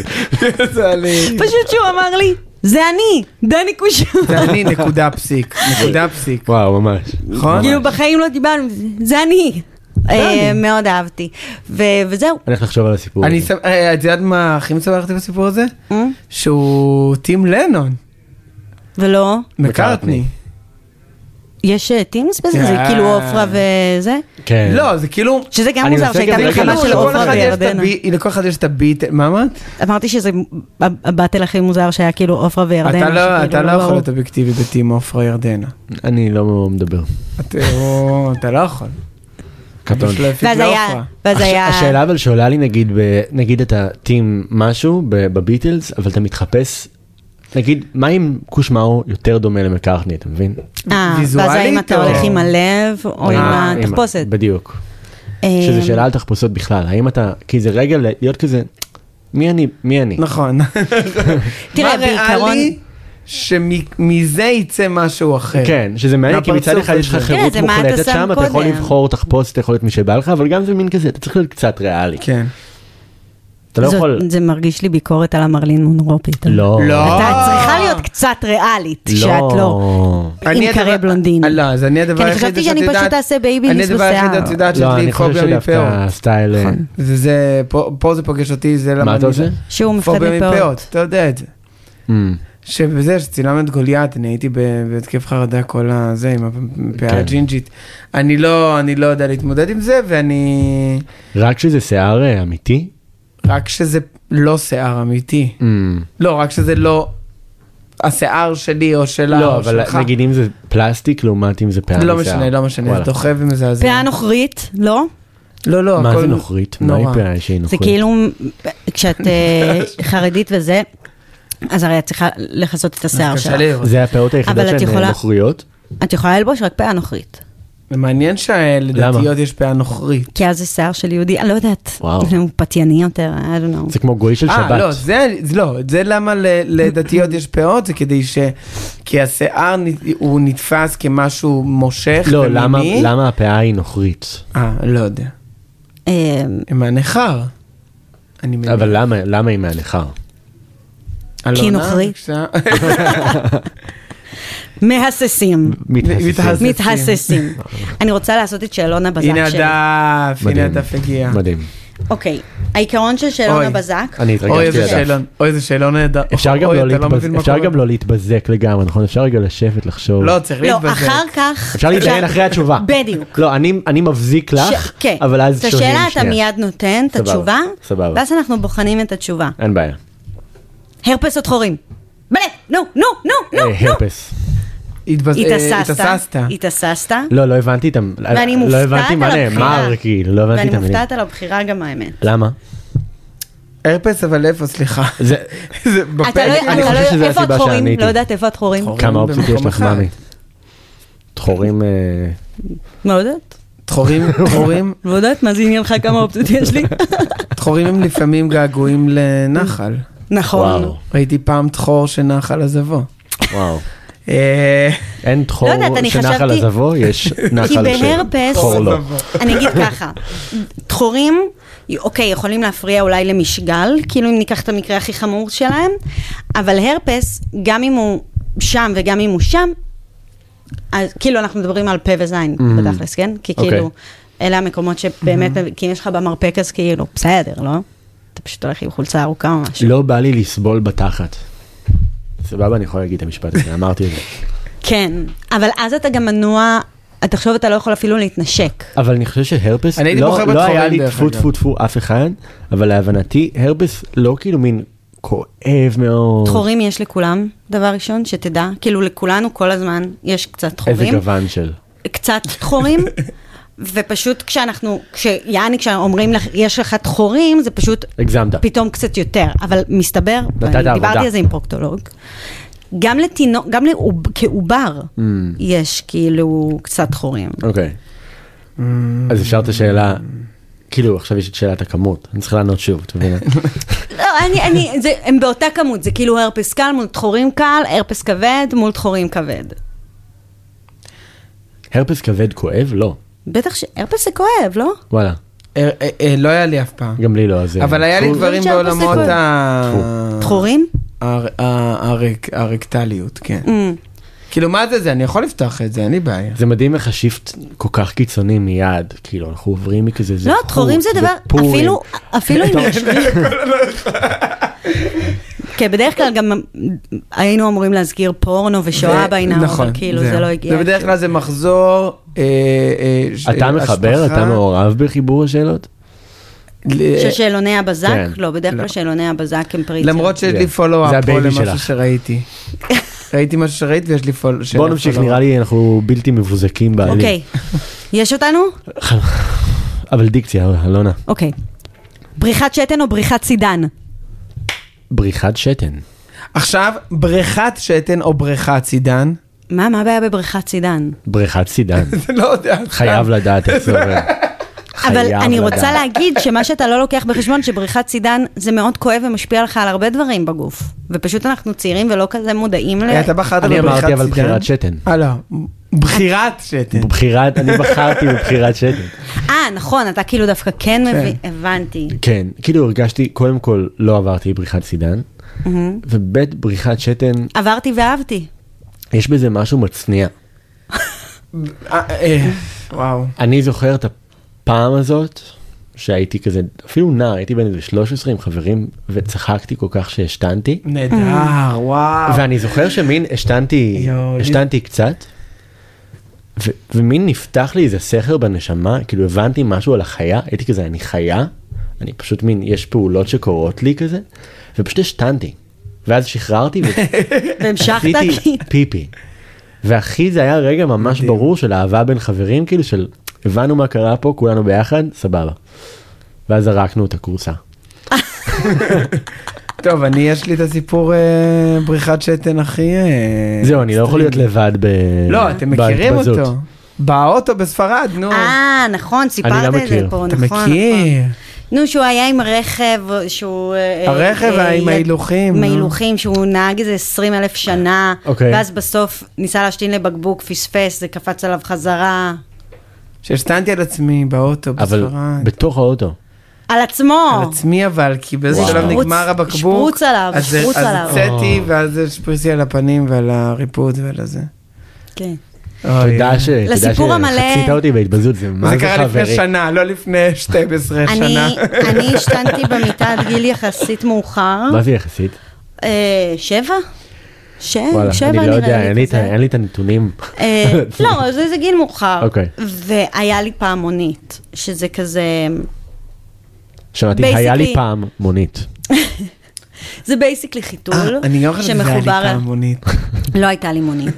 פשוט שהוא אמר לי, זה אני, דני קושמרו. זה אני, נקודה פסיק. נקודה פסיק. וואו, ממש. נכון? כאילו בחיים לא דיברנו, זה אני. מאוד אהבתי. וזהו. אני הולך לחשוב על הסיפור. את יודעת מה הכי מצוברתי בסיפור הזה? שהוא טים לנון. ולא? מקארטני. יש טימס בזה? זה כאילו אופרה וזה? כן. לא, זה כאילו... שזה גם מוזר שהייתה מלחמה של אופרה וירדנה. לכל אחד יש את הביט... מה אמרת? אמרתי שזה הבטל הכי מוזר שהיה כאילו אופרה וירדנה. אתה לא יכול להיות אובייקטיבי בטים אופרה ירדנה. אני לא מדבר. אתה לא יכול. ואז היה... השאלה אבל שעולה לי נגיד, נגיד אתה טים משהו בביטלס, אבל אתה מתחפש, נגיד, מה אם קושמרו יותר דומה למקארטני, אתה מבין? אה, ואז האם אתה הולך עם הלב או עם התחפושת? בדיוק. שזה שאלה על תחפושות בכלל, האם אתה, כי זה רגע להיות כזה, מי אני? מי אני? נכון. תראה, בעיקרון... שמזה יצא משהו אחר. כן, שזה מעניין, כי מצד אחד יש לך חירות מוחלטת שם, אתה יכול לבחור תחפוש, אתה יכול להיות מי שבא לך, אבל גם זה מין כזה, אתה צריך להיות קצת ריאלי. כן. אתה לא יכול... זה מרגיש לי ביקורת על המרלין מונרו פתאום. לא. אתה צריכה להיות קצת ריאלית, שאת לא... עם קרי בלונדיני. לא, אז אני הדבר היחיד שאת יודעת... כי אני חשבתי שאני פשוט אעשה בייביליס בשיער. אני הדבר היחיד שאת יודעת שיש לי פוביה מפאות. סטייל... פה זה פוגש אותי, זה למה... מה אתה עושה? שהוא מפחד מפאות. אתה יודע את זה. שבזה שצילם את גוליית, אני הייתי בהתקף חרדה כל הזה, עם הפאה הג'ינג'ית. אני לא, אני לא יודע להתמודד עם זה, ואני... רק שזה שיער אמיתי? רק שזה לא שיער אמיתי. לא, רק שזה לא השיער שלי או שלה לא, או שלך. אבל נגיד אם זה פלסטיק, לעומת אם זה פאה משיער. לא משנה, לא משנה, זה דוחף ומזעזע. פאה נוכרית, לא? לא, לא. מה זה נוכרית? מהי פאה שהיא נוכרית? זה כאילו, כשאת חרדית וזה... אז הרי את צריכה לחסות את השיער שלך. זה הפאות היחידות שהן נוכריות? את יכולה ללבוש רק פאה נוכרית. זה מעניין שלדתיות יש פאה נוכרית. כי אז זה שיער של יהודי, אני לא יודעת, הוא פתייני יותר, I don't know. זה כמו גוי של שבת. אה, לא, זה למה לדתיות יש פאות, זה כדי ש... כי השיער הוא נתפס כמשהו מושך ומיני. לא, למה הפאה היא נוכרית? אה, לא יודע. היא מהנחר. אבל למה היא מהנחר? כי נוכרית. מהססים. מתהססים. מתהססים. אני רוצה לעשות את שאלון הבזק שלי. הנה הדף, הנה הדף הגיע. מדהים. אוקיי, העיקרון של שאלון אוי. הבזק, אני אוי, התרגשתי איזה לדעת. שאלון, אוי, איזה שאלון נהדר. אפשר גם אוי, לא אתה להתבז- מבין מה אפשר קורה. גם לא להתבזק לגמרי, נכון? אפשר רגע לשבת, לחשוב. לא, צריך לא, להתבזק. אחר כך, אפשר להתדיין אחרי התשובה. בדיוק. לא, אני אני מבזיק לך, ש- כן. אבל אז את שונים השאלה אתה שנייה. מיד נותן, את סבבה, התשובה, סבבה. ואז אנחנו בוחנים את התשובה. אין בעיה. הרפס או תחורים? בלט, נו, נו, נו, נו, אה, נו. הרפס. התבז- אה, התאססת, התאססת. התאססת, לא, לא הבנתי את המ... ואני לא מופתעת הבנתי מה על נאמר, הבחירה. כאילו, לא הבנתי ואני את המילים. מופתעת על הבחירה גם האמת. למה? הרפס, אבל איפה, סליחה. זה... זה בפה. אתה לא אני אתה חושב לא- שזה איפה הסיבה התחורים? שעניתי. לא יודעת איפה התחורים. תחורים. כמה אופציות יש במקום לך, אחד. ממי? תחורים... אה, לא יודעת. תחורים, תחורים, לא יודעת מה זה עניין לך כמה אופציות יש לי. תחורים הם לפעמים געגועים לנחל. נכון. וואו, ראיתי פעם תחור שנח על הזבו. וואו. אה, אין תחור לא יודעת, אני שנח על חשבתי- הזבו, יש כי נחל בהרפס, שחור לא. אני אגיד ככה, תחורים, אוקיי, יכולים להפריע אולי למשגל, כאילו אם ניקח את המקרה הכי חמור שלהם, אבל הרפס, גם אם הוא שם וגם אם הוא שם, אז כאילו אנחנו מדברים על פה וזין בתכלס, כן? כי אוקיי. כאילו, אלה המקומות שבאמת, כי אם יש לך במרפק אז כאילו, בסדר, לא? אתה פשוט הולך עם חולצה ארוכה או משהו. לא בא לי לסבול בתחת. סבבה, אני יכול להגיד את המשפט הזה, אמרתי את זה. כן, אבל אז אתה גם מנוע, אתה חושב אתה לא יכול אפילו להתנשק. אבל אני חושב שהרפס, אני הייתי לא, בוחר לא היה בתחורים, לי דרך טפו אגב. טפו טפו אף אחד, אבל להבנתי, הרפס לא כאילו מין כואב מאוד. תחורים יש לכולם, דבר ראשון, שתדע, כאילו לכולנו כל הזמן יש קצת איזה תחורים, גוון של. קצת תחורים, ופשוט כשאנחנו, כשיעני, כשאומרים לך, יש לך תחורים, זה פשוט הגזמת. פתאום קצת יותר, אבל מסתבר, נתת ואני עבודה. דיברתי על זה עם פרוקטולוג, גם לתינוק, גם לעוב- כעובר, יש כאילו קצת תחורים. אוקיי. אז אפשר את השאלה, כאילו עכשיו יש את שאלת הכמות, אני צריך לענות שוב, אתה מבין? לא, אני, אני, זה, הם באותה כמות, זה כאילו הרפס קל מול תחורים קל, הרפס כבד מול תחורים כבד. הרפס כבד כואב? לא. בטח שהרפס זה כואב, לא? וואלה, אה, אה, אה, לא היה לי אף פעם. גם לי לא, אז... אבל היה לי תחור- דברים שהרפס זה בעולמות כואב. ה... תחורים? הר- ה- הרק- הרקטליות, כן. כאילו, מה זה זה? אני יכול לפתוח את זה, אין לי בעיה. זה מדהים איך השיפט כל כך קיצוני מיד, כאילו אנחנו עוברים מכזה, זה לא, חוט, תחורים זה דבר, פורים. אפילו, אפילו אם יש... כן, בדרך כלל גם היינו אמורים להזכיר פורנו ושואה זה- בעיניים, נכון, אבל כאילו זה לא הגיע. ובדרך כלל זה מחזור... אה, אה, ש- אתה מחבר? השפחה. אתה מעורב בחיבור השאלות? ל- של שאלוני הבזק? כן. לא, בדרך לא. כלל שאלוני הבזק הם פריצה. למרות שיש לי זה פולו-אפ פה הבייבי למשהו שלך. שראיתי. ראיתי משהו שראיתי ויש לי פולו... בוא נמשיך, נראה לי אנחנו בלתי מבוזקים בעלים. אוקיי, יש אותנו? אבל דיקציה, אלונה. אוקיי. בריחת שתן או בריחת סידן? בריחת שתן. עכשיו, בריכת שתן או בריכת סידן? מה, מה הבעיה בבריחת סידן? בריחת סידן. לא יודע. חייב לדעת איך זה עובד. אבל חייב אני לדעת. רוצה להגיד שמה שאתה לא לוקח בחשבון, שבריחת סידן זה מאוד כואב ומשפיע לך על הרבה דברים בגוף. ופשוט אנחנו צעירים ולא כזה מודעים ל... אתה בחרת אני בבריכת סידן? אמרתי אבל בחירת שתן. אה, לא. בחירת שתן. בחירת, אני בחרתי בבחירת שתן. אה, נכון, אתה כאילו דווקא כן מבין, הבנתי. כן, כאילו הרגשתי, קודם כל לא עברתי בריחת סידן, ובית בריחת שתן, עברתי ואהבתי. יש בזה משהו מצניע. אה, אה, וואו. אני זוכר את הפעם הזאת, שהייתי כזה, אפילו נער, הייתי בן איזה שלוש עשרה עם חברים, וצחקתי כל כך שהשתנתי, נהדר, וואו. ואני זוכר שמין השתנתי, יואו, השתנתי קצת, ו- ומין נפתח לי איזה סכר בנשמה, כאילו הבנתי משהו על החיה, הייתי כזה, אני חיה, אני פשוט מין, יש פעולות שקורות לי כזה, ופשוט השתנתי, ואז שחררתי, והמשכת ועשיתי כי... פיפי. והכי זה היה רגע ממש ברור של אהבה בין חברים, כאילו של הבנו מה קרה פה, כולנו ביחד, סבבה. ואז זרקנו את הקורסה. טוב, אני יש לי את הסיפור אה, בריחת שתן הכי... אה, זהו, אני לא יכול להיות לבד ב... לא, אתם מכירים בהתבזות. אותו. באוטו בספרד, נו. אה, נכון, סיפרת לא את זה מכיר. פה, אתה נכון. מכיר. נכון. נו, שהוא היה עם רכב, שהוא... אה, הרכב אה, עם יד- ההילוכים, עם נו. ההילוכים, שהוא נהג איזה עשרים אלף שנה, אוקיי. ואז בסוף ניסה להשתין לבקבוק, פספס, זה קפץ עליו חזרה. שהשתנתי על עצמי באוטו אבל בספרד. בתוך האוטו. על עצמו. על עצמי אבל, כי באיזה וואו. שלב שפרוץ- נגמר הבקבוק. שפרוץ עליו, אז שפרוץ אז עליו. הוצאתי, ואז שפריסי על הפנים ועל הריפוד ועל הזה. כן. תודה ש... לסיפור המלא... שחצית אותי בהתבזות, זה מה זה חברי. זה קרה לפני שנה, לא לפני שתים עשרה שנה. אני השתנתי במיטה עד גיל יחסית מאוחר. מה זה יחסית? שבע? וואלה, אני לא יודע, אין לי את הנתונים. לא, זה גיל מאוחר. אוקיי. והיה לי פעם מונית, שזה כזה... שמעתי, היה לי פעם מונית. זה בייסיקלי חיתול, אני גם חושבת שזה היה לי פעם מונית. לא הייתה לי מונית.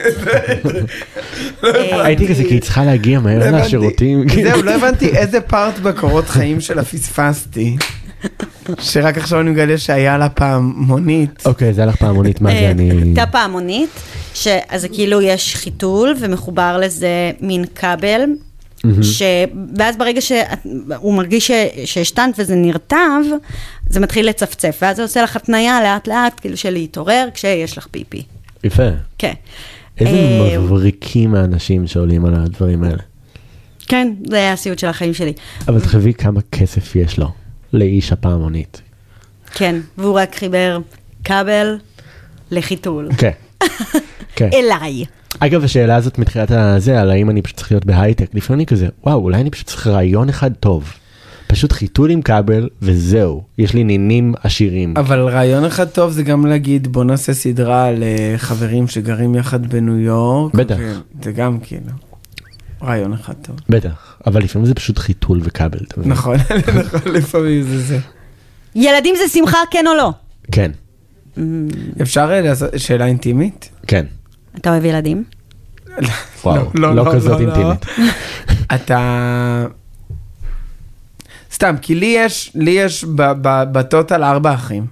הייתי כזה, כי היא צריכה להגיע מהר לשירותים. זהו, לא הבנתי איזה פארט בקורות חיים שלה פספסתי. שרק עכשיו אני מגלה שהיה לה פעם מונית. אוקיי, זה היה לך פעם מונית, מה זה אני... הייתה פעם מונית, אז כאילו יש חיתול ומחובר לזה מין כבל, ואז ברגע שהוא מרגיש שהשתנת וזה נרטב, זה מתחיל לצפצף, ואז זה עושה לך התניה לאט לאט, כאילו של להתעורר כשיש לך פיפי. יפה. כן. איזה מבריקים האנשים שעולים על הדברים האלה. כן, זה היה הסיוט של החיים שלי. אבל תחשבי כמה כסף יש לו, לאיש הפעמונית. כן, והוא רק חיבר כבל לחיתול. כן. אליי. אגב, השאלה הזאת מתחילת הזה, על האם אני פשוט צריך להיות בהייטק, לפעמים אני כזה, וואו, אולי אני פשוט צריך רעיון אחד טוב. פשוט חיתול עם כבל, וזהו. יש לי נינים עשירים. אבל רעיון אחד טוב זה גם להגיד, בוא נעשה סדרה על חברים שגרים יחד בניו יורק. בטח. זה גם כאילו, רעיון אחד טוב. בטח, אבל לפעמים זה פשוט חיתול וכבל. נכון, נכון, לפעמים זה זה. ילדים זה שמחה, כן או לא? כן. אפשר לעשות שאלה אינטימית? כן. אתה אוהב ילדים? וואו, לא כזאת אינטימית. אתה... סתם, כי לי יש, לי יש בטוטל ארבע אחים.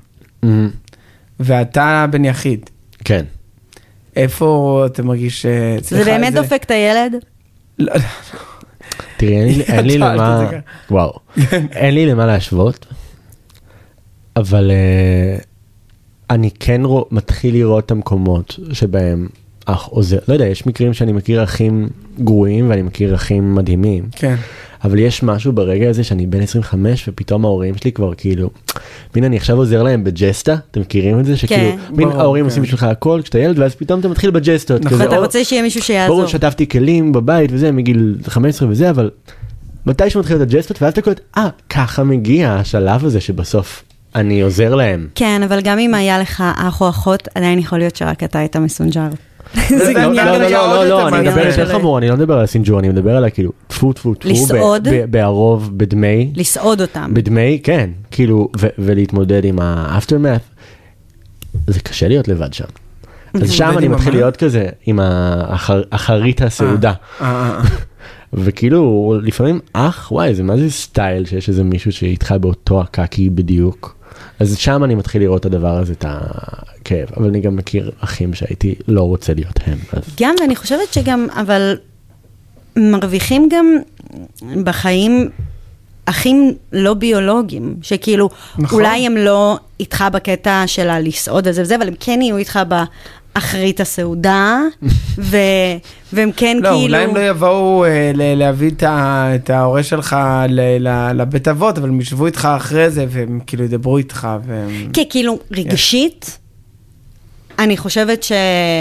ואתה בן יחיד. כן. איפה אתה מרגיש... זה באמת דופק את הילד? לא. תראי, אין לי למה... וואו. אין לי למה להשוות, אבל אני כן מתחיל לראות את המקומות שבהם אח עוזר. לא יודע, יש מקרים שאני מכיר אחים גרועים ואני מכיר אחים מדהימים. כן. אבל יש משהו ברגע הזה שאני בן עשרים וחמש ופתאום ההורים שלי כבר כאילו, מין אני עכשיו עוזר להם בג'סטה, אתם מכירים את זה? שכאילו, מין ההורים עושים בשבילך הכל כשאתה ילד ואז פתאום אתה מתחיל בג'סטות. נכון, אתה רוצה שיהיה מישהו שיעזור. ברור שתפתי כלים בבית וזה מגיל חמש עשרה וזה, אבל מתי שמתחיל את הג'סטות ואז אתה קולט, אה, ככה מגיע השלב הזה שבסוף אני עוזר להם. כן, אבל גם אם היה לך אח או אחות, עדיין יכול להיות שרק אתה היית מסונג'ר. לא, לא, לא, לא, אני מדבר יותר חמור, אני לא מדבר על סינג'ור, אני מדבר על כאילו, טפו, טפו, טפו, לסעוד, בערוב, בדמי, לסעוד אותם, בדמי, כן, כאילו, ולהתמודד עם האפטרמאט, זה קשה להיות לבד שם. אז שם אני מתחיל להיות כזה, עם האחרית הסעודה. וכאילו, לפעמים, אח, וואי, זה מה זה סטייל, שיש איזה מישהו שאיתך באותו הקקי בדיוק. אז שם אני מתחיל לראות את הדבר הזה, את הכאב, אבל אני גם מכיר אחים שהייתי לא רוצה להיות הם. גם, ואני חושבת שגם, אבל מרוויחים גם בחיים אחים לא ביולוגיים, שכאילו, אולי הם לא איתך בקטע של הלסעוד הזה וזה, אבל הם כן יהיו איתך באחרית הסעודה, והם כן כאילו... לא, אולי הם לא יבואו להביא את ההורה שלך לבית אבות, אבל הם ישבו איתך אחרי זה, והם כאילו ידברו איתך. כן, כאילו, רגשית, אני חושבת ש...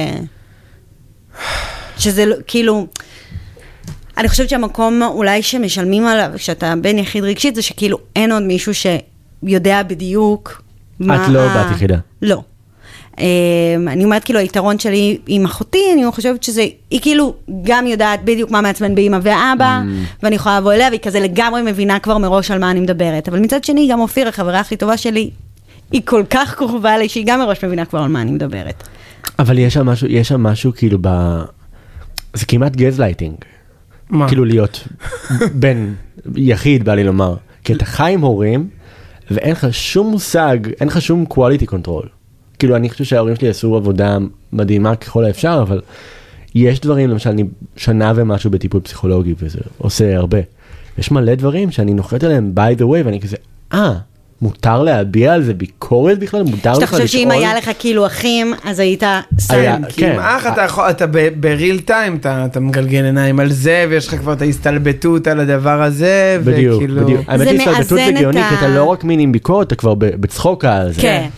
שזה כאילו... אני חושבת שהמקום אולי שמשלמים עליו, כשאתה בן יחיד רגשית, זה שכאילו אין עוד מישהו שיודע בדיוק מה... את לא בת יחידה. לא. אני אומרת כאילו היתרון שלי עם אחותי, אני חושבת שזה, היא כאילו גם יודעת בדיוק מה מעצבן באמא ואבא, ואני יכולה לבוא אליה, והיא כזה לגמרי מבינה כבר מראש על מה אני מדברת. אבל מצד שני, גם אופיר, החברה הכי טובה שלי, היא כל כך קרובה לי, שהיא גם מראש מבינה כבר על מה אני מדברת. אבל יש שם משהו, יש שם משהו כאילו ב... זה כמעט גזלייטינג. מה? כאילו להיות בן יחיד, בא לי לומר. כי אתה חי עם הורים, ואין לך שום מושג, אין לך שום quality control. כאילו, אני חושב שההורים שלי עשו עבודה מדהימה ככל האפשר, אבל יש דברים, למשל, אני שנה ומשהו בטיפול פסיכולוגי, וזה עושה הרבה. יש מלא דברים שאני נוחת עליהם by the way, ואני כזה, אה, מותר להביע על זה ביקורת בכלל? מותר לך לשאול? שאתה חושב שאם היה לך כאילו אחים, אז היית שם. כי עם אח אתה בריל טיים, אתה מגלגל עיניים על זה, ויש לך כבר את ההסתלבטות על הדבר הזה, בדיוק, בדיוק. האמת היא הסתלבטות זה גאוני, כי אתה לא רק מין עם ביקורת, אתה כבר בצחוק על זה. כן.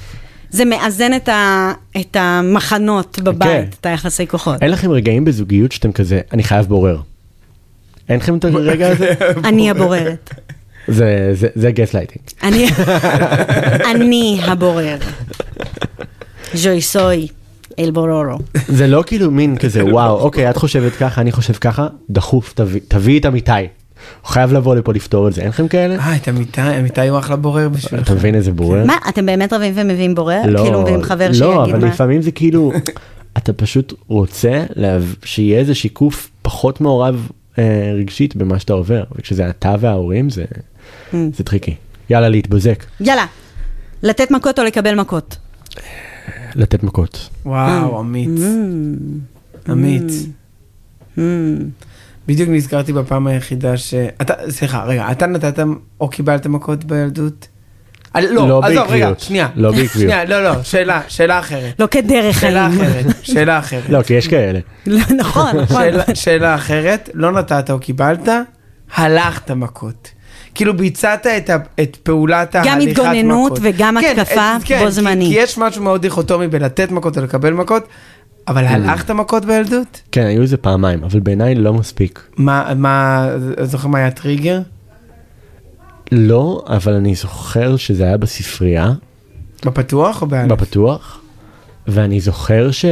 זה מאזן את, ה, את המחנות בבית, את היחסי כוחות. אין לכם רגעים בזוגיות שאתם כזה, אני חייב בורר. אין לכם את הרגע הזה? אני הבוררת. זה, זה, זה גסלייטינג. אני, אני הבורר. ז'וי סוי, אל בורורו. זה לא כאילו מין כזה, וואו, אוקיי, את חושבת ככה, אני חושב ככה, דחוף, תביא, תביא את אמיתי. הוא חייב לבוא לפה לפתור את זה, אין לכם כאלה? אה, את אמיתי, אמיתי הוא אחלה בורר בשבילך. אתה מבין איזה בורר? מה, אתם באמת רבים ומביאים בורר? לא, כאילו מביאים חבר שיגיד לא, מה? אבל לפעמים זה כאילו, אתה פשוט רוצה שיהיה איזה שיקוף פחות מעורב רגשית במה שאתה עובר, וכשזה אתה וההורים זה טריקי. יאללה, להתבזק. יאללה, לתת מכות או לקבל מכות? לתת מכות. וואו, אמיץ. אמיץ. בדיוק נזכרתי בפעם היחידה ש... אתה, סליחה, רגע, אתה נתת או קיבלת מכות בילדות? לא, עזוב, רגע, שנייה. לא בעקביות. שנייה, לא, לא, שאלה, שאלה אחרת. לא כדרך חיים. שאלה אחרת, שאלה אחרת. לא, כי יש כאלה. נכון, נכון. שאלה אחרת, לא נתת או קיבלת, הלכת מכות. כאילו ביצעת את, את פעולת ההליכת מכות. גם התגוננות וגם התקפה בו זמני. כי יש משהו מאוד דיכוטומי בלתת מכות או לקבל מכות, אבל הלכת מכות בילדות? כן, היו איזה פעמיים, אבל בעיניי לא מספיק. מה, מה, זוכר מה היה טריגר? לא, אבל אני זוכר שזה היה בספרייה. בפתוח או באלף? בפתוח, ואני זוכר ש...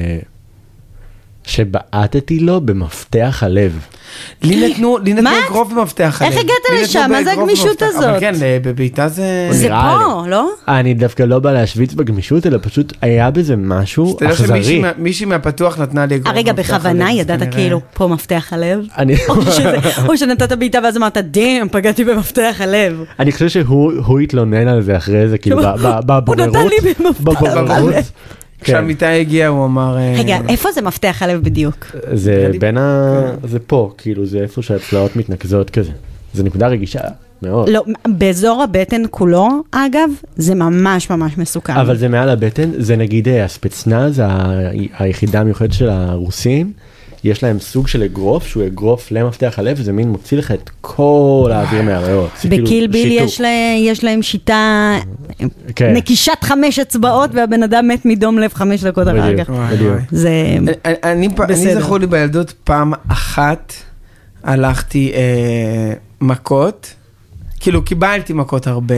שבעטתי לו במפתח הלב. לי נתנו, לי נתנו אגרוף במפתח הלב. איך הגעת לשם? מה זה הגמישות הזאת? אבל כן, בביתה זה... זה פה, לא? אני דווקא לא בא להשוויץ בגמישות, אלא פשוט היה בזה משהו אכזרי. מישהי מהפתוח נתנה לי אגרוף הרגע בכוונה ידעת כאילו, פה מפתח הלב? או שנתת בעיטה ואז אמרת, דם, פגעתי במפתח הלב. אני חושב שהוא התלונן על זה אחרי זה, כאילו, בבוררות. הוא נתן לי במפתח הלב. כשהמיטה הגיעה הוא אמר... רגע, איפה זה מפתח הלב בדיוק? זה בין ה... זה פה, כאילו, זה איפה שהצלעות מתנקזות כזה. זה נקודה רגישה מאוד. לא, באזור הבטן כולו, אגב, זה ממש ממש מסוכן. אבל זה מעל הבטן, זה נגיד הספצנז, היחידה המיוחדת של הרוסים, יש להם סוג של אגרוף, שהוא אגרוף למפתח הלב, וזה מין מוציא לך את כל האוויר מהריאות. בקיל ביל יש להם שיטה, נקישת חמש אצבעות, והבן אדם מת מדום לב חמש דקות אחר כך. זה אני זכור לי בילדות פעם אחת, הלכתי מכות, כאילו קיבלתי מכות הרבה,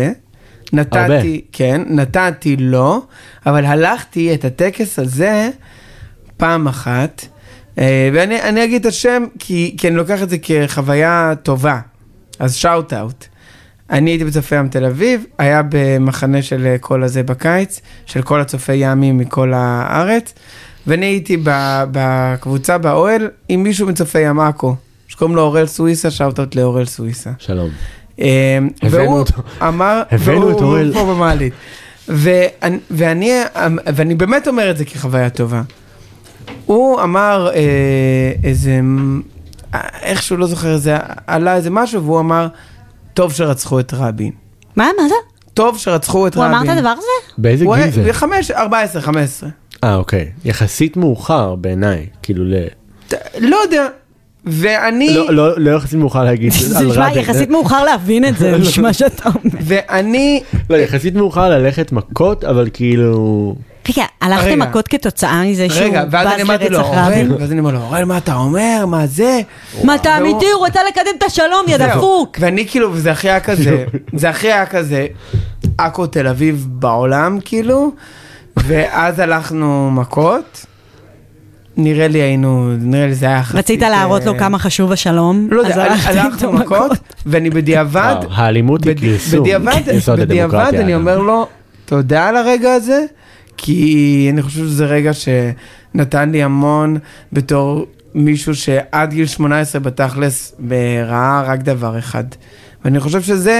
נתתי, כן, נתתי לא, אבל הלכתי את הטקס הזה פעם אחת, ואני אני אגיד את השם, כי, כי אני לוקח את זה כחוויה טובה. אז שאוט אאוט. אני הייתי בצופי ים תל אביב, היה במחנה של כל הזה בקיץ, של כל הצופי ימים מכל הארץ, ואני הייתי בקבוצה באוהל עם מישהו מצופי ים עכו, שקוראים לו אורל סוויסה, שאוט אאוט לאורל סוויסה. שלום. והוא אמר, הבאנו את אורל. פה במעלית. ואני, ואני, ואני באמת אומר את זה כחוויה טובה. הוא אמר אה, איזה, איכשהו לא זוכר איזה, עלה איזה משהו, והוא אמר, טוב שרצחו את רבין. מה? מה זה? טוב שרצחו את הוא רבין. הוא אמר את הדבר הזה? באיזה גיל זה? בחמש, ארבע עשרה, חמש עשרה. אה, אוקיי. יחסית מאוחר בעיניי, כאילו ל... לא יודע. ואני... לא, לא, לא יחסית מאוחר להגיד זה נשמע יחסית מאוחר להבין את זה, נשמע שאתה אומר. ואני... לא, יחסית מאוחר ללכת מכות, אבל כאילו... רגע, הלכתם מכות כתוצאה מזה שהוא בז לרצח רבין? ואז אני אומר לו, אורל, מה אתה אומר? מה זה? מה אתה אמיתי? הוא רוצה לקדם את השלום, יא דפוק. ואני כאילו, וזה הכי היה כזה, זה הכי היה כזה, עכו תל אביב בעולם, כאילו, ואז הלכנו מכות, נראה לי היינו, נראה לי זה היה חצי... רצית להראות לו כמה חשוב השלום? לא יודע, הלכנו מכות, ואני בדיעבד... האלימות היא כרסום. בדיעבד אני אומר לו, תודה על הרגע הזה, כי אני חושב שזה רגע שנתן לי המון בתור מישהו שעד גיל שמונה עשרה בתכלס ראה רק דבר אחד. ואני חושב שזה,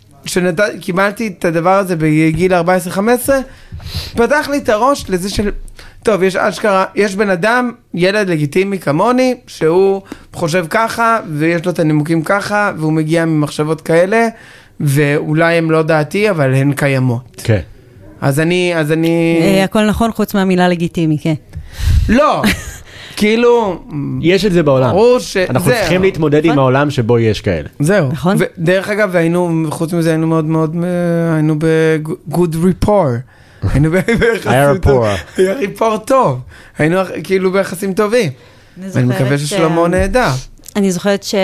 כשקיבלתי את הדבר הזה בגיל ארבע עשרה חמש עשרה, פתח לי את הראש לזה של, טוב, יש אשכרה, יש בן אדם, ילד לגיטימי כמוני, שהוא חושב ככה, ויש לו את הנימוקים ככה, והוא מגיע ממחשבות כאלה, ואולי הם לא דעתי, אבל הן קיימות. כן. אז אני, אז אני... הכל נכון חוץ מהמילה לגיטימי, כן. לא, כאילו... יש את זה בעולם. ש... אנחנו צריכים להתמודד עם העולם שבו יש כאלה. זהו. נכון. ודרך אגב, היינו, חוץ מזה, היינו מאוד מאוד, היינו ב-good rapport. היינו ביחסים טוב. היה ריפור טוב. היינו כאילו ביחסים טובים. אני מקווה ששלמה נהדר. אני זוכרת ש...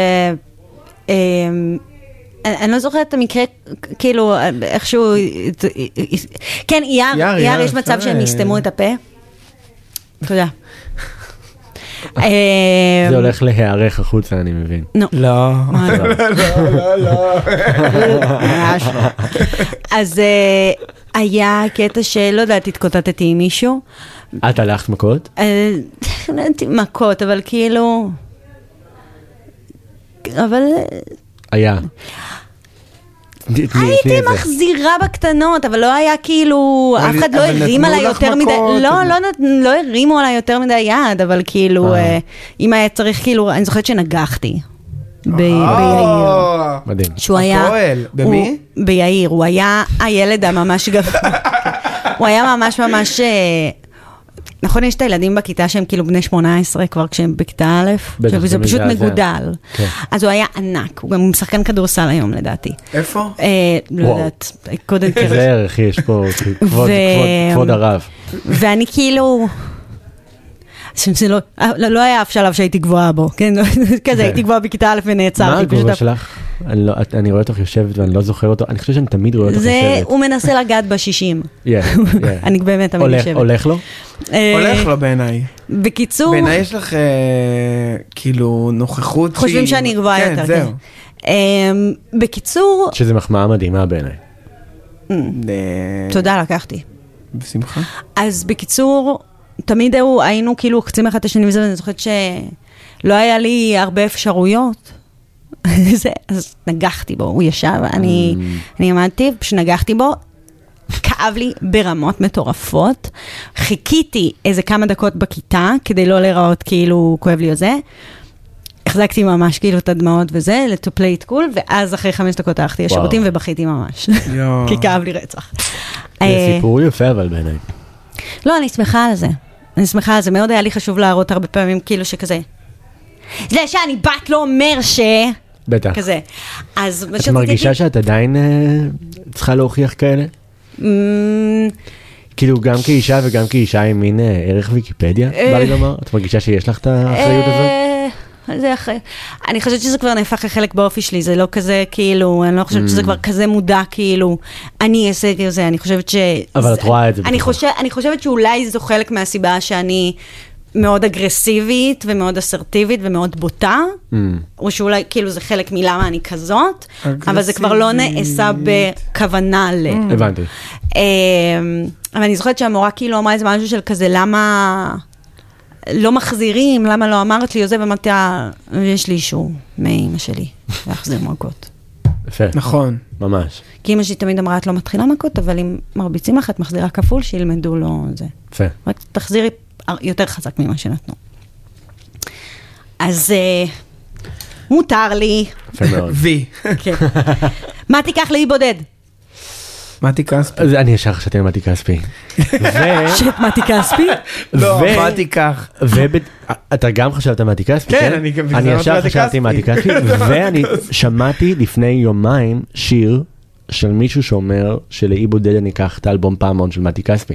אני לא זוכרת את המקרה, כאילו, איכשהו... כן, יאר, יש מצב שהם יסתמו את הפה? תודה. זה הולך להיערך החוצה, אני מבין. לא. לא. לא, לא, לא. אז היה קטע שלא יודעת, התקוטטתי עם מישהו. את הלכת מכות? לא יודעת מכות, אבל כאילו... אבל... היה. הייתי מחזירה בקטנות, אבל לא היה כאילו, אף אחד לא הרים עליי יותר מדי, לא, לא הרימו עליי יותר מדי יד, אבל כאילו, אם היה צריך כאילו, אני זוכרת שנגחתי. ביאיר. מדהים. שהוא היה... במי? ביאיר, הוא היה הילד הממש גבוה. הוא היה ממש ממש... נכון, יש את הילדים בכיתה שהם כאילו בני שמונה עשרה כבר כשהם בכיתה א', וזה פשוט מגודל. אז הוא היה ענק, הוא גם משחקן כדורסל היום לדעתי. איפה? לא יודעת, קודם כזה. איזה ערך יש פה, כבוד הרב. ואני כאילו... זה לא היה אף שלב שהייתי גבוהה בו, כן? כזה, הייתי גבוהה בכיתה א' ונעצרתי. מה הגובה שלך? אני רואה אותך יושבת ואני לא זוכר אותו, אני חושב שאני תמיד רואה אותך יושבת. הוא מנסה לגעת בשישים. אני באמת תמיד יושבת. הולך לו? הולך לו בעיניי. בקיצור... בעיניי יש לך כאילו נוכחות שהיא... חושבים שאני גבוהה יותר, כן. בקיצור... שזה מחמאה מדהימה בעיניי. תודה, לקחתי. בשמחה. אז בקיצור... תמיד היינו כאילו קצים אחד השני וזה, ואני זוכרת שלא היה לי הרבה אפשרויות. אז נגחתי בו, הוא ישב, אני עמדתי, פשוט נגחתי בו, כאב לי ברמות מטורפות, חיכיתי איזה כמה דקות בכיתה, כדי לא לראות כאילו כואב לי או זה, החזקתי ממש כאילו את הדמעות וזה, to play it cool, ואז אחרי חמש דקות הלכתי לשירותים ובכיתי ממש, כי כאב לי רצח. זה סיפור יפה אבל בעיניי. לא, אני שמחה על זה. אני שמחה על זה. מאוד היה לי חשוב להראות הרבה פעמים כאילו שכזה. זה שאני בת לא אומר ש... בטח. כזה. אז... את מרגישה שאת עדיין צריכה להוכיח כאלה? כאילו גם כאישה וגם כאישה עם מין ערך ויקיפדיה, בא לי לומר? את מרגישה שיש לך את האחריות הזאת? זה אחרי. אני חושבת שזה כבר נהפך לחלק באופי שלי, זה לא כזה כאילו, אני לא חושבת שזה כבר כזה מודע כאילו, אני אעשה את זה, אני חושבת ש... אבל את רואה את זה. אני חושבת שאולי זו חלק מהסיבה שאני מאוד אגרסיבית ומאוד אסרטיבית ומאוד בוטה, או שאולי כאילו זה חלק מלמה אני כזאת, אבל זה כבר לא נעשה בכוונה ל... הבנתי. אבל אני זוכרת שהמורה כאילו אמרה איזה משהו של כזה, למה... לא מחזירים, למה לא אמרת לי, וזה, ואמרתי, יש לי אישור מאמא שלי, להחזיר מכות. יפה. נכון. ממש. כי אמא שלי תמיד אמרה, את לא מתחילה מכות, אבל אם מרביצים לך, את מחזירה כפול, שילמדו לו זה. יפה. רק תחזירי יותר חזק ממה שנתנו. אז מותר לי. יפה מאוד. וי. כן. מה תיקח לאי בודד? מתי כספי. אני ישר חשבתי על מתי כספי. שאת מתי כספי? לא, מתי כך. אתה גם חשבת על מתי כספי? כן, אני גם אני ישר חשבתי מתי כספי, ואני שמעתי לפני יומיים שיר של מישהו שאומר שלאי בודד אני אקח את האלבום פעמון של מתי כספי.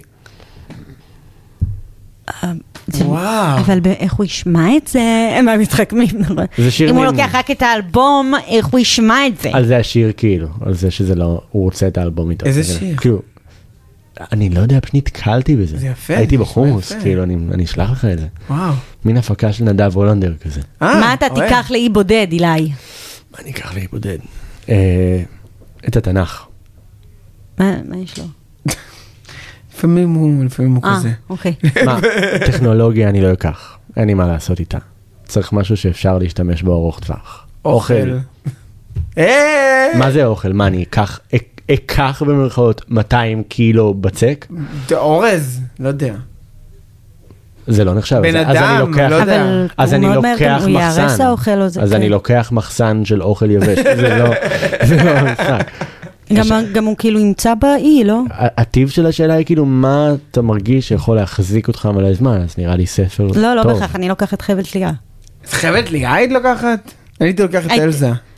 וואו. אבל איך הוא ישמע את זה? הם מתחכמים. אם הוא לוקח רק את האלבום, איך הוא ישמע את זה? על זה השיר כאילו, על זה שזה לא, הוא רוצה את האלבום איתו. איזה שיר? כאילו, אני לא יודע, פשוט נתקלתי בזה. זה יפה. הייתי בחומוס, כאילו, אני אשלח לך את זה. וואו. מין הפקה של נדב הולנדר כזה. מה אתה תיקח לאי בודד, אילי? מה אני אקח לאי בודד? את התנ"ך. מה יש לו? לפעמים הוא, לפעמים הוא כזה. אה, אוקיי. מה, טכנולוגיה אני לא אקח. אין לי מה לעשות איתה. צריך משהו שאפשר להשתמש בו ארוך טווח. אוכל. מה זה אוכל? מה, אני אקח, אקח במרכאות מאתיים קילו בצק? אורז, לא יודע. זה לא נחשב. בן אדם, לא יודע. אז אני לוקח מחסן. אז אני לוקח מחסן של אוכל יבש. זה לא, זה לא משחק. גם הוא כאילו ימצא באי, לא? הטיב של השאלה היא כאילו, מה אתה מרגיש שיכול להחזיק אותך מלא זמן? אז נראה לי ספר טוב. לא, לא בכך, אני לוקחת חבל תלייה. חבל תלייה היית לוקחת? הייתי לוקחת אלזה.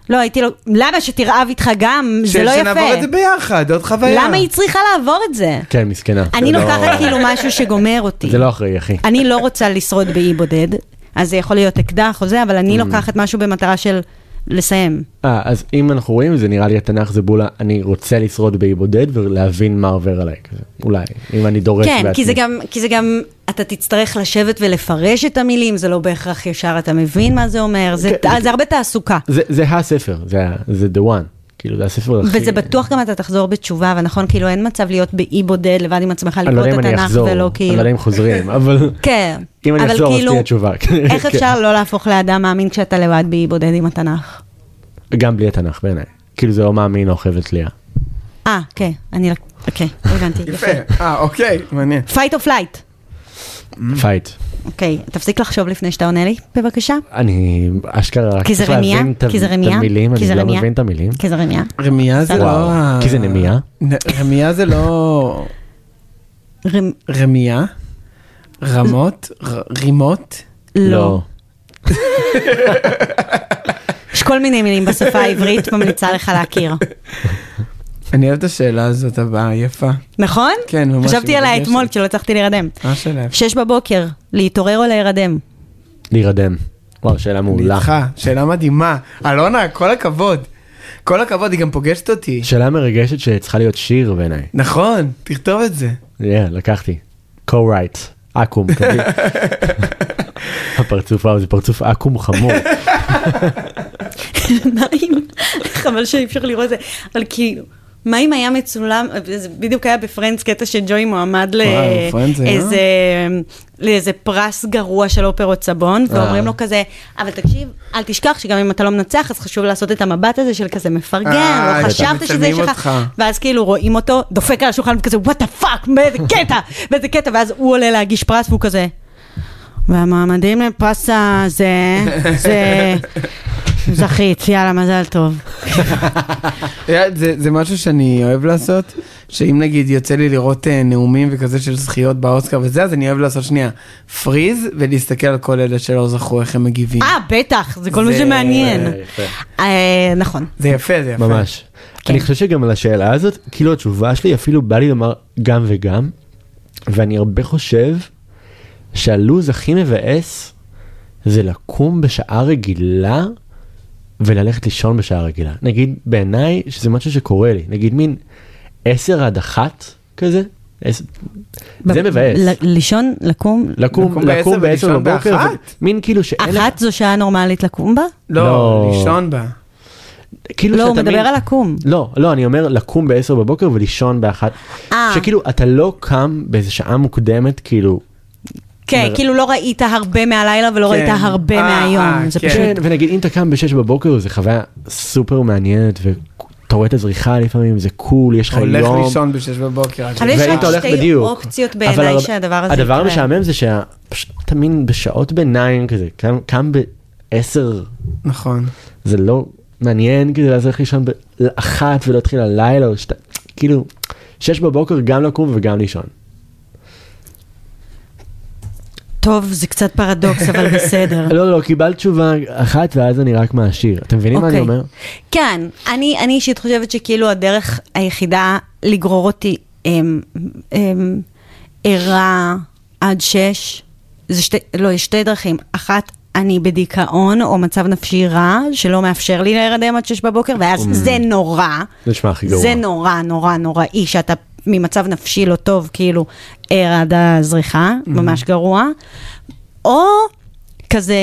לא, הייתי לו, למה שתרעב איתך גם? זה לא יפה. שנעבור את זה ביחד, עוד חוויה. למה היא צריכה לעבור את זה? כן, מסכנה. אני לוקחת כאילו משהו שגומר אותי. זה לא אחראי, אחי. אני לא רוצה לשרוד באי בודד, אז זה יכול להיות אקדח או זה, אבל אני לוקחת משהו במטרה של לסיים. אה, אז אם אנחנו רואים, זה נראה לי התנ"ך זה בולה, אני רוצה לשרוד באי בודד ולהבין מה עובר עליי כזה. אולי, אם אני דורש כן, בעצמי. כי זה גם, כי זה גם, אתה תצטרך לשבת ולפרש את המילים, זה לא בהכרח ישר, אתה מבין מה זה אומר, זה, כן, זה הרבה תעסוקה. זה, זה הספר, זה, זה the one. כאילו, זה הספר הכי... וזה בטוח גם אתה תחזור בתשובה, ונכון, כאילו אין מצב להיות באי בודד, לבד עם עצמך לקרוא את התנ"ך ולא כאילו... אני לא יודע אם חוזרים, אבל... כן. אם אני אחזור, אז תהיה תשובה. איך אפשר לא להפוך לאדם מאמין כשאתה לבד באי בודד עם התנ"ך? גם בלי התנ"ך בעיניי. כאילו זה לא מאמין או חבל תלייה. אה, כן, אני... אוקיי, הבנתי. יפה. אה, אוקיי, מעניין. Fight or flight. פייט. אוקיי, תפסיק לחשוב לפני שאתה עונה לי, בבקשה. אני אשכרה רק כי זה צריך רמיה? להבין את כי זה רמיה? המילים, כי זה אני לא רמיה? מבין את המילים. כי זה רמיה. רמיה זה לא... וואו, כי זה נמיה. רמיה זה לא... רמ- רמיה? רמות? ר- רימות? לא. יש כל מיני מילים בשפה העברית, ממליצה לך להכיר. אני אוהב את השאלה הזאת הבאה, יפה. נכון? כן, ממש. חשבתי עליה מתרגשת. אתמול כשלא הצלחתי להירדם. מה השאלה? שש בבוקר, להתעורר או להירדם? להירדם. וואו, שאלה אני מעולה. איתך, שאלה מדהימה. אלונה, כל הכבוד. כל הכבוד, היא גם פוגשת אותי. שאלה מרגשת שצריכה להיות שיר בעיניי. נכון, תכתוב את זה. כן, לקחתי. co-write. אקום, תביא. הפרצוף, וואו, זה פרצוף אקום חמור. נעים, חבל שאי אפשר לראות את זה, אבל כאילו, מה אם היה מצולם, זה בדיוק היה בפרנדס קטע שג'וי מועמד לאיזה, לאיזה פרס גרוע של אופרות סבון, ואומרים לו כזה, אבל תקשיב, אל תשכח שגם אם אתה לא מנצח, אז חשוב לעשות את המבט הזה של כזה מפרגן, לא חשבת שזה יש לך, ואז כאילו רואים אותו, דופק על השולחן וכזה, what the fuck, באיזה קטע, באיזה קטע, ואז הוא עולה להגיש פרס והוא כזה, והמועמדים לפרס הזה, זה... זכית, יאללה, מזל טוב. זה, זה משהו שאני אוהב לעשות, שאם נגיד יוצא לי לראות נאומים וכזה של זכיות באוסקר וזה, אז אני אוהב לעשות שנייה פריז, ולהסתכל על כל אלה שלא זכו איך הם מגיבים. אה, בטח, זה כל מה שמעניין. נכון. זה יפה, זה יפה. ממש. אני חושב שגם על השאלה הזאת, כאילו התשובה שלי אפילו בא לי לומר גם וגם, ואני הרבה חושב שהלוז הכי מבאס זה לקום בשעה רגילה, וללכת לישון בשעה רגילה. נגיד, בעיניי, שזה משהו שקורה לי. נגיד, מין עשר עד אחת כזה. זה מבאס. לישון, לקום? לקום, לקום בעשר בבוקר. מין כאילו שאין... אחת זו שעה נורמלית לקום בה? לא, לישון בה. לא, הוא מדבר על לקום. לא, לא, אני אומר לקום בעשר בבוקר ולישון באחת. שכאילו, אתה לא קם באיזו שעה מוקדמת, כאילו... כן, כאילו לא ראית הרבה מהלילה ולא ראית הרבה מהיום. כן, ונגיד אם אתה קם בשש בבוקר, זה חוויה סופר מעניינת, ואתה רואה את הזריחה לפעמים, זה קול, יש לך יום. הולך לישון בשש בבוקר. אבל יש רק שתי אופציות בעיניי שהדבר הזה יקרה. הדבר המשעמם זה שפשוט תמיד בשעות ביניים כזה, קם בעשר. נכון. זה לא מעניין כזה, אז הולך לישון באחת ולהתחיל הלילה, כאילו, שש בבוקר גם לקום וגם לישון. טוב, זה קצת פרדוקס, אבל בסדר. לא, לא, קיבלת תשובה אחת, ואז אני רק מעשיר. אתם מבינים מה אני אומר? כן, אני אישית חושבת שכאילו הדרך היחידה לגרור אותי ערה עד שש, לא, יש שתי דרכים. אחת, אני בדיכאון, או מצב נפשי רע, שלא מאפשר לי להירדם עד שש בבוקר, ואז זה נורא. זה נשמע הכי גרוע. זה נורא, נורא, נוראי, שאתה ממצב נפשי לא טוב, כאילו, ער עד הזריחה, ממש גרוע, או כזה,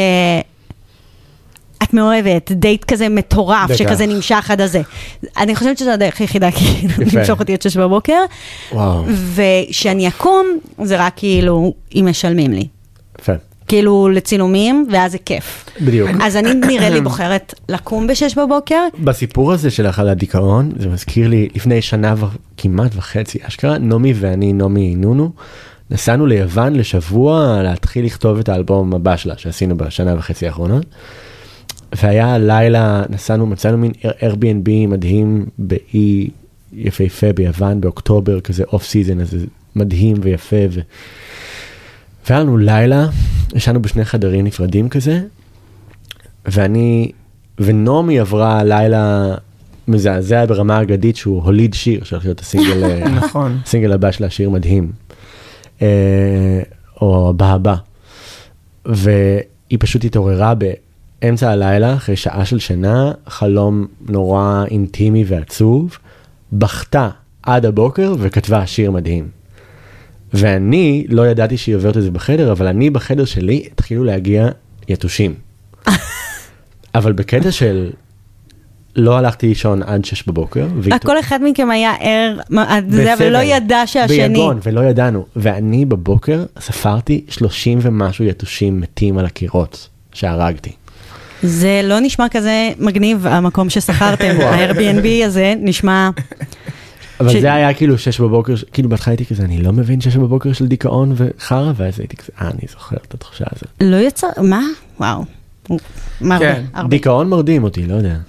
את מאוהבת, דייט כזה מטורף, שכזה נמשך עד הזה. אני חושבת שזו הדרך היחידה, כאילו, למשוך אותי עד שש בבוקר, ושאני אקום, זה רק כאילו, אם משלמים לי. יפה. כאילו לצילומים, ואז זה כיף. בדיוק. אז אני נראה לי בוחרת לקום בשש בבוקר. בסיפור הזה שלך על הדיכאון, זה מזכיר לי לפני שנה וכמעט וחצי, אשכרה, נומי ואני, נומי נונו, נסענו ליוון לשבוע להתחיל לכתוב את האלבום הבא שלה, שעשינו בשנה וחצי האחרונות. והיה לילה, נסענו, מצאנו מין Airbnb מדהים באי יפהפה ביוון, באוקטובר, כזה אוף סיזן, אז מדהים ויפה ו... והיה לנו לילה, ישנו בשני חדרים נפרדים כזה, ואני, ונומי עברה לילה מזעזע ברמה אגדית שהוא הוליד שיר, שהולך להיות הסינגל, נכון. הסינגל הבא שלה, שיר מדהים. או הבא הבא. והיא פשוט התעוררה באמצע הלילה, אחרי שעה של שינה, חלום נורא אינטימי ועצוב, בכתה עד הבוקר וכתבה שיר מדהים. ואני לא ידעתי שהיא עוברת את זה בחדר, אבל אני בחדר שלי התחילו להגיע יתושים. אבל בקטע של לא הלכתי לישון עד שש בבוקר. כל אחד מכם היה ער עד זה, ולא ידע שהשני. ביגון, ולא ידענו. ואני בבוקר ספרתי שלושים ומשהו יתושים מתים על הקירות שהרגתי. זה לא נשמע כזה מגניב, המקום ששכרתם, ה-Airbnb הזה נשמע... אבל זה היה כאילו שש בבוקר, כאילו בהתחלה הייתי כזה, אני לא מבין שש בבוקר של דיכאון וחרא, ואז הייתי כזה, אה, אני זוכר את התחושה הזאת. לא יצא, מה? וואו. מרבה, הרבה. דיכאון מרדים אותי, לא יודע.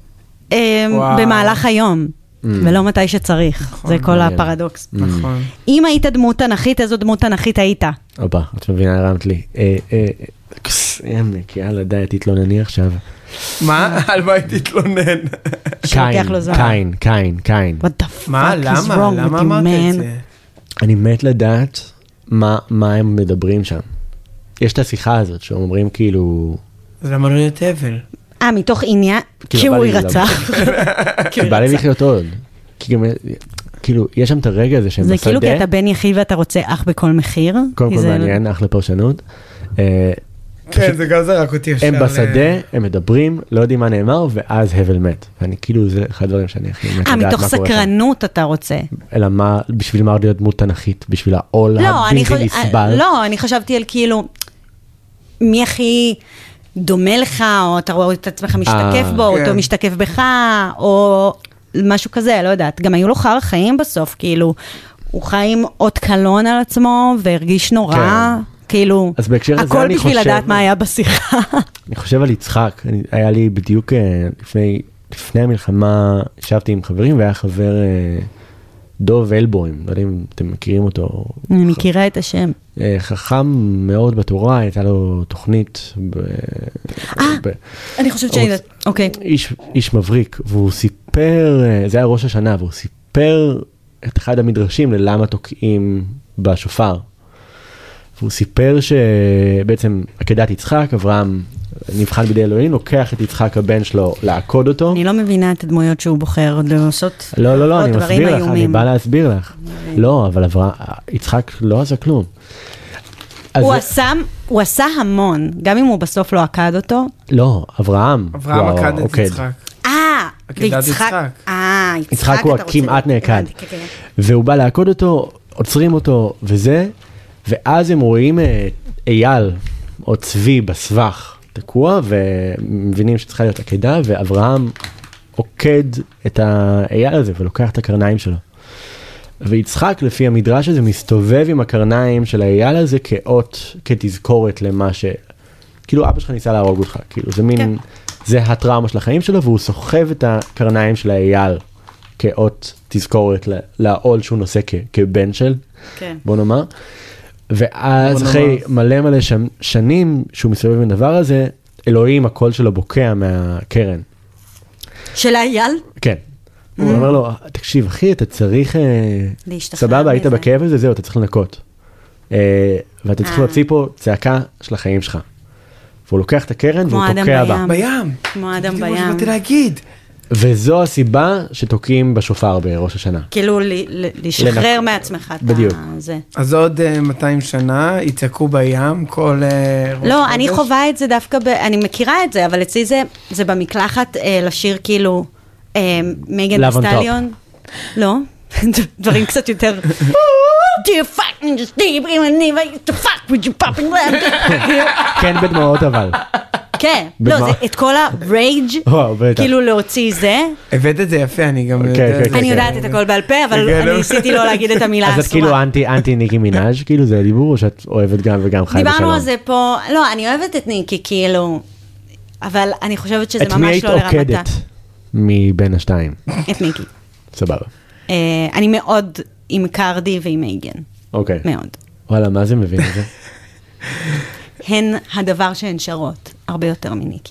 במהלך היום, ולא מתי שצריך, זה כל הפרדוקס. נכון. אם היית דמות תנכית, איזו דמות תנכית היית? אופה, את מבינה, הרמת לי. יאללה, יאללה, די, תתלונני עכשיו. מה? על מה הייתי תתלונן? קיין, קיין, קיין. What the fuck מה? is למה? wrong למה with you, אמרת את man? זה? אני מת לדעת מה הם מדברים שם. יש את השיחה הזאת שאומרים כאילו... אז למה לא להיות אבל? אה, מתוך עניין, כי הוא ירצח. בא לי לחיות עוד. כי גם, כאילו, יש שם את הרגע הזה שהם בשדה. זה כאילו כי אתה בן יחיד ואתה רוצה אח בכל מחיר. קודם כל מעניין, אח לפרשנות. כן, זה גם זרק אותי אפשר. הם בשדה, הם מדברים, לא יודעים מה נאמר, ואז הבל מת. ואני כאילו, זה אחד הדברים שאני הכי מת לדעת מה קורה שם. אה, מתוך סקרנות אתה רוצה. אלא מה, בשביל מה להיות דמות תנכית, בשביל העול הבלתי נסבל. לא, אני חשבתי על כאילו, מי הכי דומה לך, או אתה רואה את עצמך משתקף בו, או אותו משתקף בך, או משהו כזה, לא יודעת. גם היו לו חר חיים בסוף, כאילו, הוא חי עם אות קלון על עצמו, והרגיש נורא, כאילו, הכל בשביל לדעת מה היה בשיחה. אני חושב על יצחק, היה לי בדיוק לפני, לפני המלחמה, ישבתי עם חברים, והיה חבר דוב אלבוים, לא יודע אם אתם מכירים אותו. אני מכירה את השם. חכם מאוד בתורה, הייתה לו תוכנית. אה, אני חושבת שהיא, אוקיי. איש מבריק, והוא סיפר, זה היה ראש השנה, והוא סיפר את אחד המדרשים ללמה תוקעים בשופר. והוא סיפר שבעצם עקדת יצחק, אברהם נבחן בידי אלוהים, לוקח את יצחק הבן שלו לעקוד אותו. אני לא מבינה את הדמויות שהוא בוחר לעשות. לא, לא, לא, אני מסביר לך, אני בא להסביר לך. לא, אבל יצחק לא עשה כלום. הוא עשה המון, גם אם הוא בסוף לא עקד אותו. לא, אברהם. אברהם עקד את יצחק. אה, ויצחק. אה, יצחק הוא כמעט נעקד. והוא בא לעקוד אותו, עוצרים אותו וזה, ואז הם רואים אייל או צבי בסבך תקוע, ומבינים שצריכה להיות עקדה, ואברהם עוקד את האייל הזה ולוקח את הקרניים שלו. ויצחק, לפי המדרש הזה, מסתובב עם הקרניים של האייל הזה כאות, כתזכורת למה ש... כאילו אבא שלך ניסה להרוג אותך, כאילו זה מין... כן. זה הטראומה של החיים שלו, והוא סוחב את הקרניים של האייל כאות תזכורת לעול שהוא נושא כ- כבן של, כן. בוא נאמר. ואז אחרי מלא מלא ש... שנים שהוא מסתובב עם הדבר הזה, אלוהים הקול שלו בוקע מהקרן. של האייל? כן. Mm-hmm. הוא אומר לו, תקשיב אחי, אתה צריך... סבבה, היית בכאב הזה, זהו, אתה צריך לנקות. ואתה צריך להוציא פה צעקה של החיים שלך. והוא לוקח את הקרן והוא תוקע בה. בים. כמו אדם בים. זה מה שבאתי להגיד. וזו הסיבה שתוקעים בשופר בראש השנה. כאילו לשחרר מעצמך את זה. אז עוד מאתיים שנה יצעקו בים כל ראש חודש? לא, אני חווה את זה דווקא, אני מכירה את זה, אבל אצלי זה במקלחת לשיר כאילו מייגן וסטליון. לא, דברים קצת יותר... Do you fucking just leave me when I used to fuck with you popping left? כן, בדמעות אבל. כן, לא, זה את כל הרייג' כאילו להוציא זה. הבאת את זה יפה, אני גם... אני יודעת את הכל בעל פה, אבל אני ניסיתי לא להגיד את המילה אסורה. אז את כאילו אנטי ניקי מינאז', כאילו זה הדיבור, או שאת אוהבת גם וגם חי בשלום? דיברנו על זה פה, לא, אני אוהבת את ניקי, כאילו, אבל אני חושבת שזה ממש לא לרמתה. את מי היית עוקדת מבין השתיים? את ניקי. סבבה. אני מאוד עם קרדי ועם מייגן. אוקיי. מאוד. וואלה, מה זה מבין את זה? הן הדבר שהן שרות, הרבה יותר מניקי.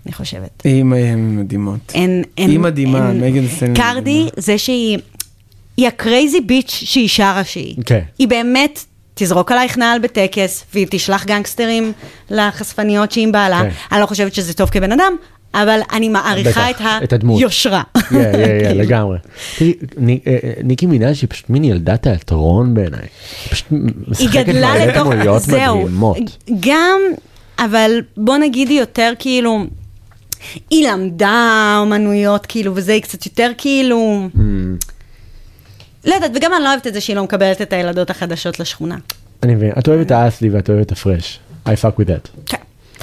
אני חושבת. היא מדהימות. אין, אין, היא מדהימה, אין, מגן סטלין. קרדי, זה שהיא, היא הקרייזי ביץ' שהיא שרה שהיא. כן. היא באמת תזרוק עלייך נעל בטקס, והיא תשלח גנגסטרים לחשפניות שהיא עם בעלה. כן. אני לא חושבת שזה טוב כבן אדם, אבל אני מעריכה את את הדמות. היושרה. כן, כן, לגמרי. תראי, ניקי מינאז' היא פשוט מין ילדת תיאטרון בעיניי. היא פשוט היא גדלה משחקת לתוך, דמויות זהו, מדהימות. גם, אבל בוא נגיד היא יותר כאילו, היא למדה אומנויות כאילו, וזה היא קצת יותר כאילו, לא יודעת, וגם אני לא אוהבת את זה שהיא לא מקבלת את הילדות החדשות לשכונה. אני מבין, את אוהבת את האסלי ואת אוהבת את הפרש. I fuck with that. כן.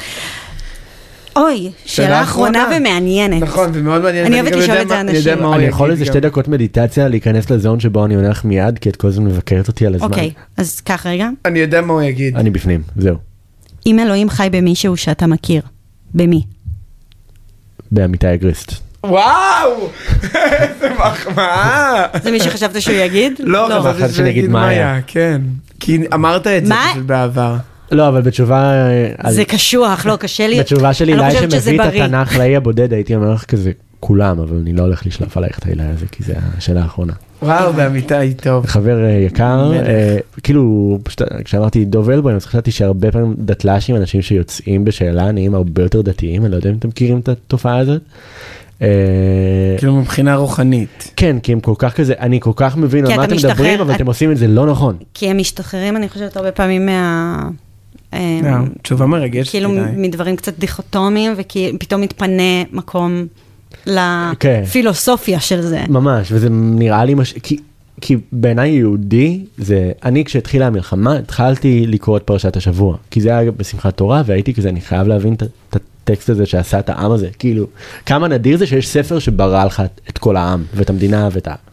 אוי, שאלה אחרונה ומעניינת. נכון, ומאוד מעניינת. אני אוהבת לשאול את זה אנשים. אני יכול איזה שתי דקות מדיטציה להיכנס לזון שבו אני הולך מיד, כי את כל הזמן מבקרת אותי על הזמן. אוקיי, אז כך רגע. אני יודע מה הוא יגיד. אני בפנים, זהו. אם אלוהים חי במישהו שאתה מכיר, במי? באמיתי אגריסט. וואו! איזה מחמאה! זה מי שחשבת שהוא יגיד? לא, חשבתי שהוא יגיד מאיה, כן. כי אמרת את זה פשוט בעבר. לא, אבל בתשובה... זה קשוח, לא, קשה לי. בתשובה שלי, אולי שמביא את התנ"ך לאי הבודד, הייתי אומר לך כזה כולם, אבל אני לא הולך לשלוף עלייך את האילה הזה, כי זה השאלה האחרונה. וואו, באמיתי, טוב. חבר יקר, כאילו, כשאמרתי דוב אלבוים, אז חשבתי שהרבה פעמים דתל"שים, אנשים שיוצאים בשאלה, נהיים הרבה יותר דתיים, אני לא יודע אם אתם מכירים את התופעה הזאת. כאילו מבחינה רוחנית. כן, כי הם כל כך כזה, אני כל כך מבין על מה אתם מדברים, אבל אתם עושים את זה לא נכון. כי הם משתחררים, אני חושבת, הרבה פעמים מה... תשובה מרגשת. כאילו מדברים קצת דיכוטומיים, ופתאום מתפנה מקום לפילוסופיה של זה. ממש, וזה נראה לי, כי בעיניי יהודי, זה, אני כשהתחילה המלחמה, התחלתי לקרוא את פרשת השבוע, כי זה היה בשמחת תורה, והייתי כזה, אני חייב להבין את הטקסט הזה שעשה את העם הזה, כאילו, כמה נדיר זה שיש ספר שברא לך את כל העם, ואת המדינה, ואת ה...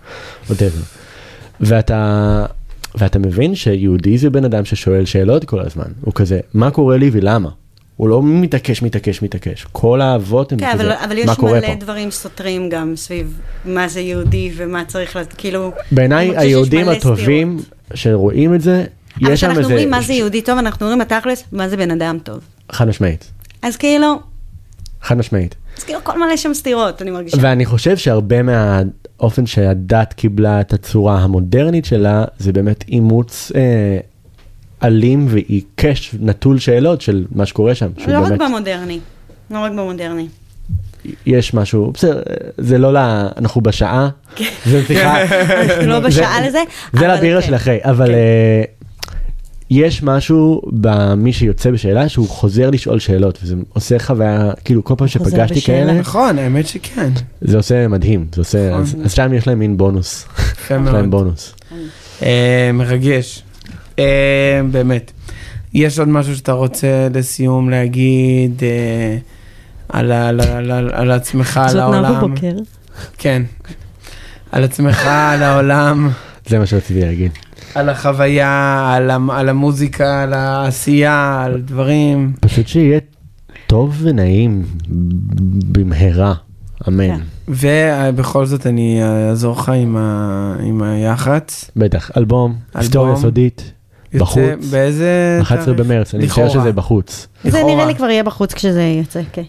ואתה... ואתה מבין שיהודי זה בן אדם ששואל שאלות כל הזמן, הוא כזה, מה קורה לי ולמה? הוא לא מתעקש, מתעקש, מתעקש. כל האבות הם כן, כזה, אבל, אבל מה קורה פה? יש מלא דברים סותרים גם סביב מה זה יהודי ומה צריך, לה, כאילו... בעיניי היהודים הטובים שרואים את זה, יש שם איזה... אבל אנחנו אומרים מה זה יהודי טוב, אנחנו אומרים בתכלס מה זה בן אדם טוב. חד משמעית. אז כאילו... חד משמעית. אז כאילו כל מלא שם סתירות, אני מרגישה. ואני חושב שהרבה מהאופן שהדת קיבלה את הצורה המודרנית שלה, זה באמת אימוץ אה, אלים ועיקש, נטול שאלות של מה שקורה שם. לא באמת... רק במודרני, לא רק במודרני. יש משהו, בסדר, זה לא לה, אנחנו בשעה, זה שיחה. אנחנו לא בשעה לזה. זה לבירה של אחרי, אבל... יש משהו במי שיוצא בשאלה שהוא חוזר לשאול שאלות, וזה עושה חוויה, כאילו כל פעם שפגשתי כאלה. נכון, האמת שכן. זה עושה מדהים, זה עושה, אז, אז שם יש להם מין בונוס. יש להם בונוס. מרגש. באמת. יש עוד משהו שאתה רוצה לסיום להגיד על, על, על, על, על עצמך, על העולם? זאת נאו בבוקר. כן. על עצמך, על העולם. זה מה שרציתי להגיד. על החוויה, על, על המוזיקה, על העשייה, על דברים. פשוט שיהיה טוב ונעים במהרה, אמן. ובכל זאת אני אעזור לך עם, ה, עם היח"צ. בטח, אלבום, היסטוריה סודית, בחוץ. באיזה אחת עשרה במרץ, אני חושב שזה בחוץ. זה נראה לי כבר יהיה בחוץ כשזה יצא, כן.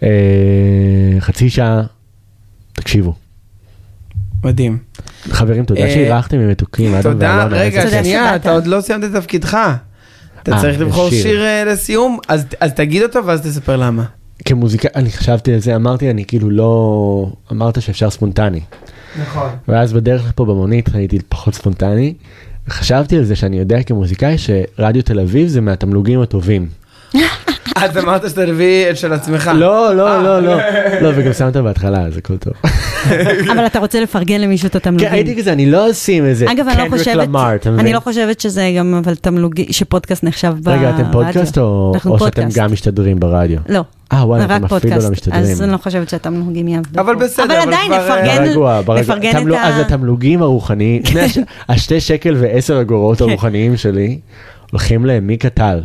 חצי שעה, תקשיבו. מדהים. חברים, תודה שאירחתם עם מתוקים. תודה, רגע, שנייה, אתה עוד לא סיימת את תפקידך. אתה צריך לבחור שיר לסיום, אז תגיד אותו ואז תספר למה. כמוזיקה, אני חשבתי על זה, אמרתי, אני כאילו לא... אמרת שאפשר ספונטני. נכון. ואז בדרך לפה במונית הייתי פחות ספונטני, וחשבתי על זה שאני יודע כמוזיקאי שרדיו תל אביב זה מהתמלוגים הטובים. אז אמרת שאתה מביא את של עצמך. לא, לא, לא, לא. לא, וגם שמת בהתחלה, אז הכל טוב. אבל אתה רוצה לפרגן למישהו את התמלוגים. כן, הייתי כזה, אני לא עושים איזה קנדריק למאר, אני לא חושבת שזה גם, אבל תמלוגי, שפודקאסט נחשב ברדיו. רגע, אתם פודקאסט או שאתם גם משתדרים ברדיו? לא. אה, וואלה, אתם אפילו לא משתדרים. אז אני לא חושבת שהתמלוגים יעבדו. אבל בסדר. אבל עדיין נפרגן את ה... אז התמלוגים הרוחניים, השתי שקל ועשר אגורות הרוחניים שלי, הולכים למיקה טל.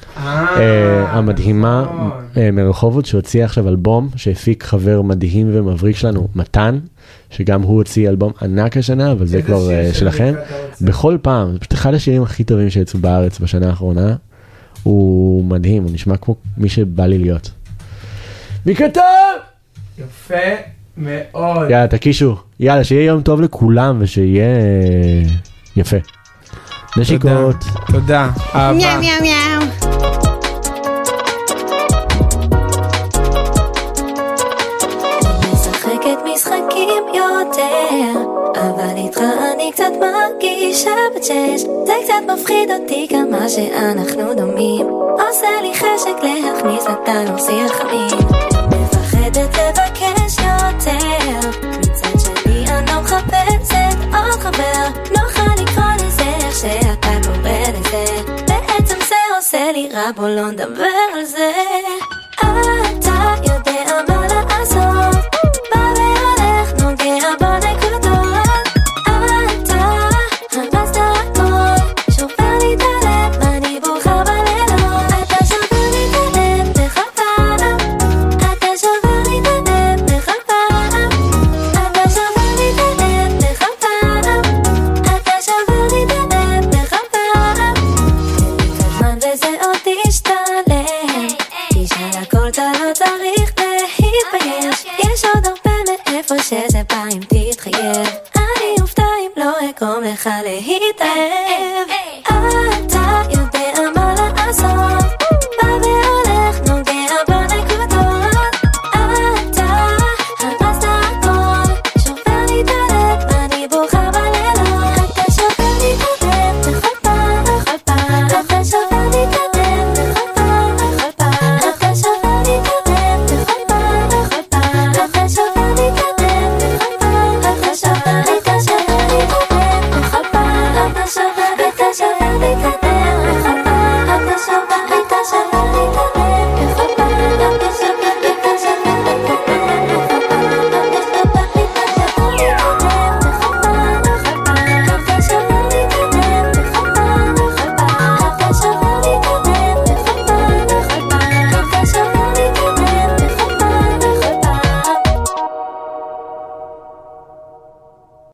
המדהימה מרחובות שהוציאה עכשיו אלבום שהפיק חבר מדהים ומבריק שלנו, מתן, שגם הוא הוציא אלבום ענק השנה, אבל זה כבר שלכם. בכל פעם, זה פשוט אחד השירים הכי טובים שיצאו בארץ בשנה האחרונה, הוא מדהים, הוא נשמע כמו מי שבא לי להיות. מי כתב? יפה מאוד. יאללה, תקישו. יאללה, שיהיה יום טוב לכולם ושיהיה יפה. נשיקות. תודה. אהבה. מיאו מיאו מיאו. משחקת משחקים יותר, אבל איתך אני קצת מרגישה בת שש. זה קצת מפחיד אותי כמה שאנחנו דומים, עושה לי חשק להכניס אותנו שיח חמים. מפחדת לבקש יותר, מצד שני אני לא מחפשת עוד חבר. נוכל לקרוא לזה איך שאתה קורא לזה, בעצם זה עושה לי רע, בוא לא נדבר על זה. אתה יודע מה לעשות, בא והולך נוגע בנקודות. אתה הרסת הכל, שובר לי את הלב, אני בוכה בלילות. אתה שובר לי את הלב מחפם, אתה שובר לי את הלב מחפם, אתה שובר לי את הלב מחפם, אתה שובר לי את הלב מחפם. קצת זמן וזה עוד תשתלם, תשאל הכל, אתה לא צריך להתבייש. יש עוד הרבה מאיפה שזה בא אם תתחייב, אני אופתע אם לא אגרום לך להתאהב.